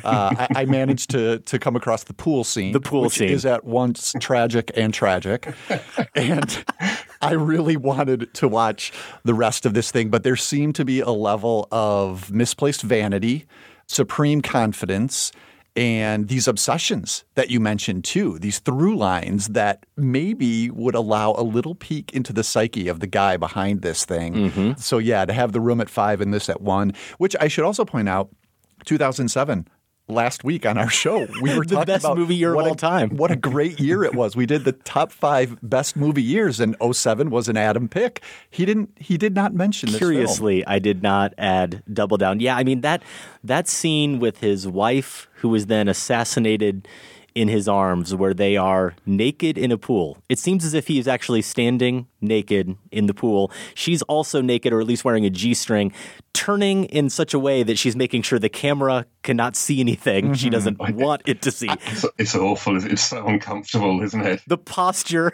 I managed to come across the pool scene. Which is at once tragic and tragic. And I really wanted to watch the rest of this thing, but there seemed to be a level of misplaced vanity, supreme confidence, and these obsessions that you mentioned too, these through lines that maybe would allow a little peek into the psyche of the guy behind this thing. So yeah, to have The Room at 5 and this at 1, which I should also point out, 2007. Last week on our show, we were the talking best about movie year of all time. What a great year it was. We did the top 5 best movie years, and 2007 was an Adam pick. He did not mention this Curiously, film. I did not add Double Down. Yeah, I mean, that scene with his wife, who was then assassinated in his arms, where they are naked in a pool. It seems as if he is actually standing naked in the pool. She's also naked, or at least wearing a G-string, turning in such a way that she's making sure the camera cannot see anything she doesn't want it to see. It's awful. It's so uncomfortable, isn't it? The posture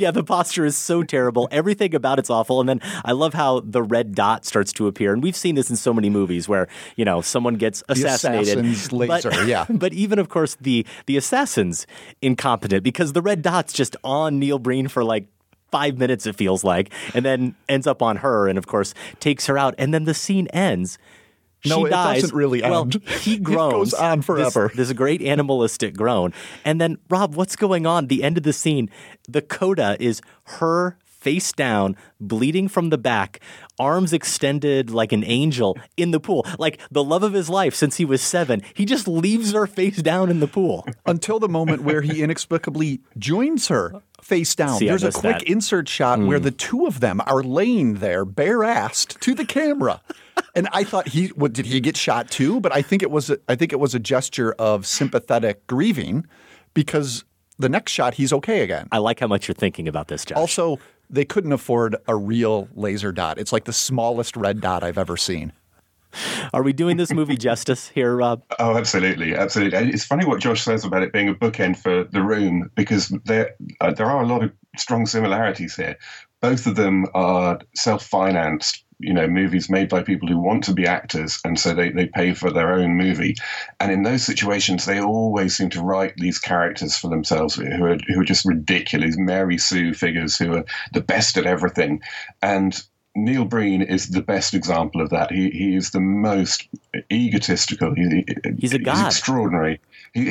is so terrible. Everything about it's awful. And then I love how the red dot starts to appear. And we've seen this in so many movies where, someone gets assassinated. The assassin's laser, yeah. But even, of course, the assassin's incompetent because the red dot's just on Neil Breen for like 5 minutes, it feels like, and then ends up on her and, of course, takes her out. And then the scene ends. No, she dies. It doesn't really end. Well, he groans. It goes on forever. This great animalistic groan. And then, Rob, what's going on? The end of the scene, the coda is her face down, bleeding from the back, arms extended like an angel in the pool. Like the love of his life since he was 7. He just leaves her face down in the pool. Until the moment where he inexplicably joins her face down. See, there's a quick insert shot where the two of them are laying there bare-assed to the camera. And I thought did he get shot too? But I think it was a gesture of sympathetic grieving because the next shot he's okay again. I like how much you're thinking about this, Josh. Also, they couldn't afford a real laser dot. It's like the smallest red dot I've ever seen. Are we doing this movie justice here, Rob? Oh, absolutely. Absolutely. It's funny what Josh says about it being a bookend for The Room because there are a lot of strong similarities here. Both of them are self-financed, movies made by people who want to be actors, and so they pay for their own movie. And in those situations, they always seem to write these characters for themselves who are just ridiculous, Mary Sue figures who are the best at everything. And Neil Breen is the best example of that. He is the most egotistical. He's a god. He's extraordinary. In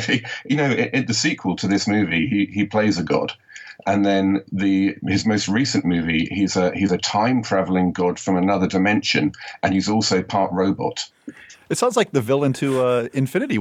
the sequel to this movie, he plays a god. And then his most recent movie, he's a time-traveling god from another dimension, and he's also part robot. It sounds like the villain to Infinity War.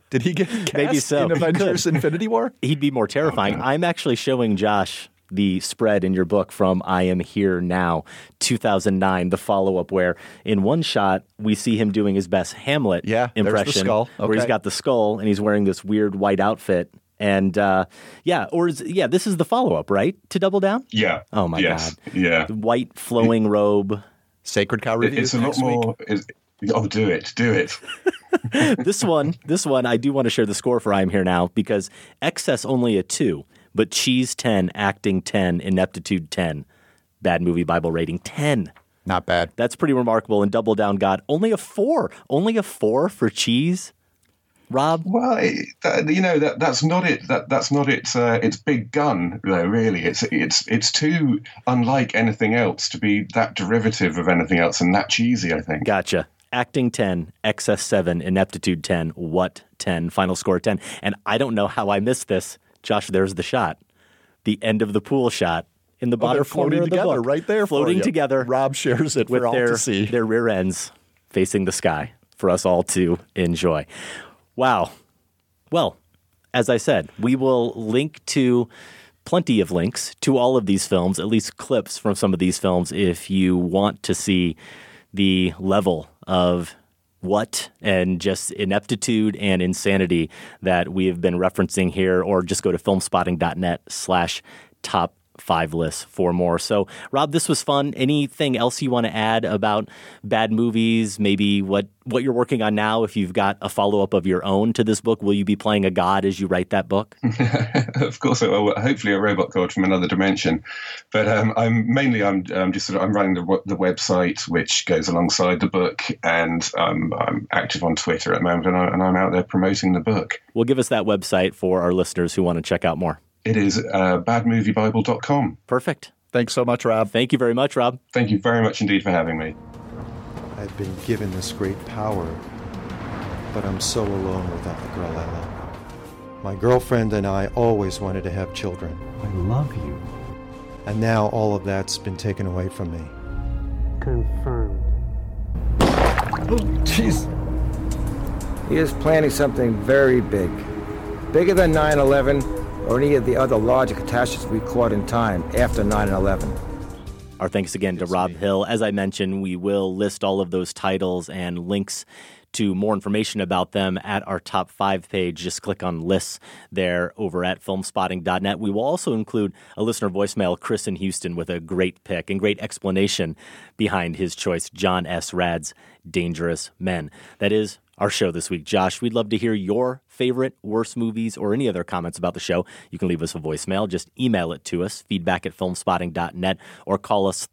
Did he get cast Maybe so. in Avengers Infinity War? He'd be more terrifying. Okay. I'm actually showing Josh the spread in your book from I Am Here Now, 2009, the follow-up where in one shot we see him doing his best Hamlet impression. There's the skull. Okay. Where he's got the skull and he's wearing this weird white outfit. And this is the follow-up, right? To Double Down? Yeah. Oh my yes. God. Yeah. The white flowing robe. Sacred Cow review. It's a lot more. Do it. This one, I do want to share the score for I Am Here Now because excess only a 2, but cheese 10, acting 10, ineptitude 10, Bad Movie Bible rating 10. Not bad. That's pretty remarkable. And Double Down got only a 4. Only a 4 for cheese. Rob? Well, that's not it. That's not its big gun, though. Really, it's too unlike anything else to be that derivative of anything else and that cheesy, I think. Gotcha. Acting 10, excess 7, ineptitude 10, what 10, final score 10. And I don't know how I missed this. Josh, there's the shot. The end of the pool shot in the bottom corner of the book. Right there, floating together. Rob shares it with for all to see. Their rear ends facing the sky for us all to enjoy. Wow. Well, as I said, we will link to plenty of links to all of these films, at least clips from some of these films, if you want to see the level of what and just ineptitude and insanity that we have been referencing here, or just go to filmspotting.net/top 5 lists for more. So, Rob, this was fun. Anything else you want to add about bad movies? Maybe what you're working on now, if you've got a follow-up of your own to this book? Will you be playing a god as you write that book? Of course, hopefully a robot god from another dimension. But I'm running the website, which goes alongside the book, and I'm active on Twitter at the moment, and I'm out there promoting the book. Well, give us that website for our listeners who want to check out more. It is badmoviebible.com. Perfect. Thanks so much, Rob. Thank you very much, Rob. Thank you very much indeed for having me. I've been given this great power, but I'm so alone without the girl I love. My girlfriend and I always wanted to have children. I love you. And now all of that's been taken away from me. Confirmed. Oh, jeez. He is planning something very big. Bigger than 9/11 or any of the other larger catastrophes we caught in time after 9/11. Our thanks again to Rob Hill. As I mentioned, we will list all of those titles and links to more information about them at our top 5 page. Just click on lists there over at filmspotting.net. We will also include a listener voicemail, Chris in Houston, with a great pick and great explanation behind his choice, John S. Rad's Dangerous Men. That is our show this week. Josh, we'd love to hear your favorite, worst movies, or any other comments about the show. You can leave us a voicemail. Just email it to us, feedback@filmspotting.net, or call us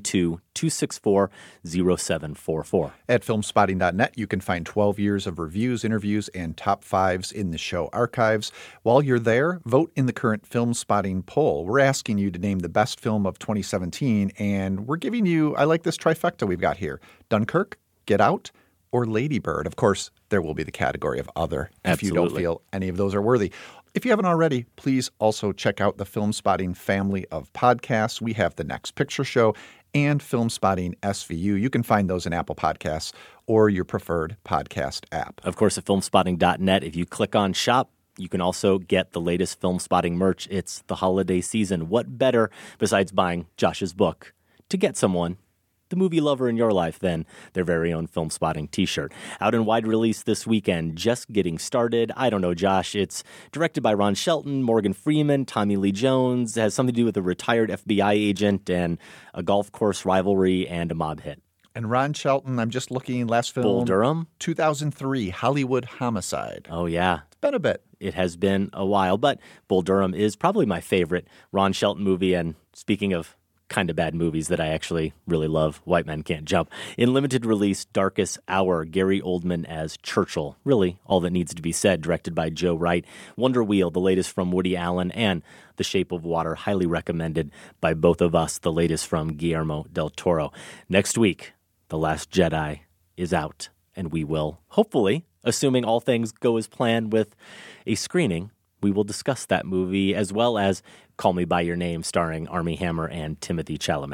312-264-0744. At filmspotting.net, you can find 12 years of reviews, interviews, and top 5s in the show archives. While you're there, vote in the current Film Spotting poll. We're asking you to name the best film of 2017, and we're giving you, I like this trifecta we've got here: Dunkirk, Get Out, or Lady Bird. Of course, there will be the category of other if you don't feel any of those are worthy. If you haven't already, please also check out the Film Spotting family of podcasts. We have The Next Picture Show and Film Spotting SVU. You can find those in Apple Podcasts or your preferred podcast app. Of course, at filmspotting.net, if you click on shop, you can also get the latest Film Spotting merch. It's the holiday season. What better, besides buying Josh's book, to get someone, the movie lover in your life, than their very own Film Spotting t-shirt. Out in wide release this weekend, Just Getting Started. I don't know, Josh. It's directed by Ron Shelton, Morgan Freeman, Tommy Lee Jones. It has something to do with a retired FBI agent and a golf course rivalry and a mob hit. And Ron Shelton, I'm just looking, last film. Bull Durham? 2003, Hollywood Homicide. Oh, yeah. It's been a bit. It has been a while, but Bull Durham is probably my favorite Ron Shelton movie. And speaking of kind of bad movies that I actually really love, White Men Can't Jump. In limited release, Darkest Hour, Gary Oldman as Churchill. Really, all that needs to be said, directed by Joe Wright. Wonder Wheel, the latest from Woody Allen, and The Shape of Water, highly recommended by both of us, the latest from Guillermo del Toro. Next week, The Last Jedi is out, and we will, hopefully, assuming all things go as planned with a screening, we will discuss that movie, as well as Call Me By Your Name, starring Armie Hammer and Timothée Chalamet.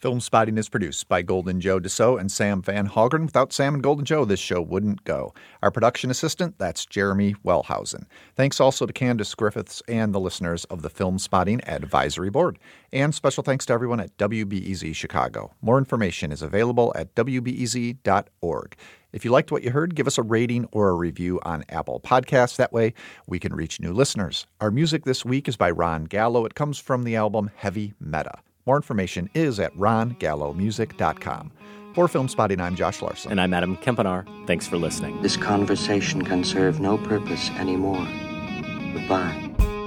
Film Spotting is produced by Golden Joe Dassault and Sam Van Hallgren. Without Sam and Golden Joe, this show wouldn't go. Our production assistant, that's Jeremy Wellhausen. Thanks also to Candace Griffiths and the listeners of the Film Spotting Advisory Board. And special thanks to everyone at WBEZ Chicago. More information is available at wbez.org. If you liked what you heard, give us a rating or a review on Apple Podcasts. That way, we can reach new listeners. Our music this week is by Ron Gallo. It comes from the album Heavy Meta. More information is at rongallomusic.com. For Film Spotting, I'm Josh Larson. And I'm Adam Kempenaar. Thanks for listening. This conversation can serve no purpose anymore. Goodbye.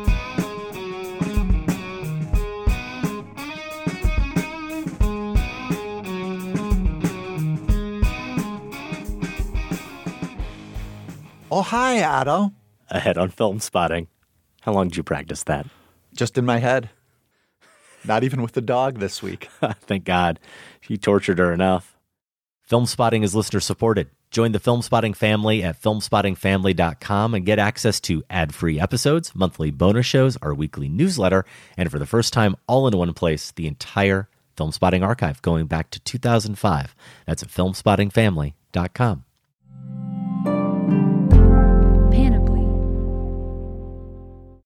Oh, hi, Adam. Ahead on Film Spotting. How long did you practice that? Just in my head. Not even with the dog this week. Thank God. He tortured her enough. Film Spotting is listener supported. Join the Film Spotting family at filmspottingfamily.com and get access to ad-free episodes, monthly bonus shows, our weekly newsletter, and for the first time, all in one place, the entire Film Spotting archive going back to 2005. That's at filmspottingfamily.com.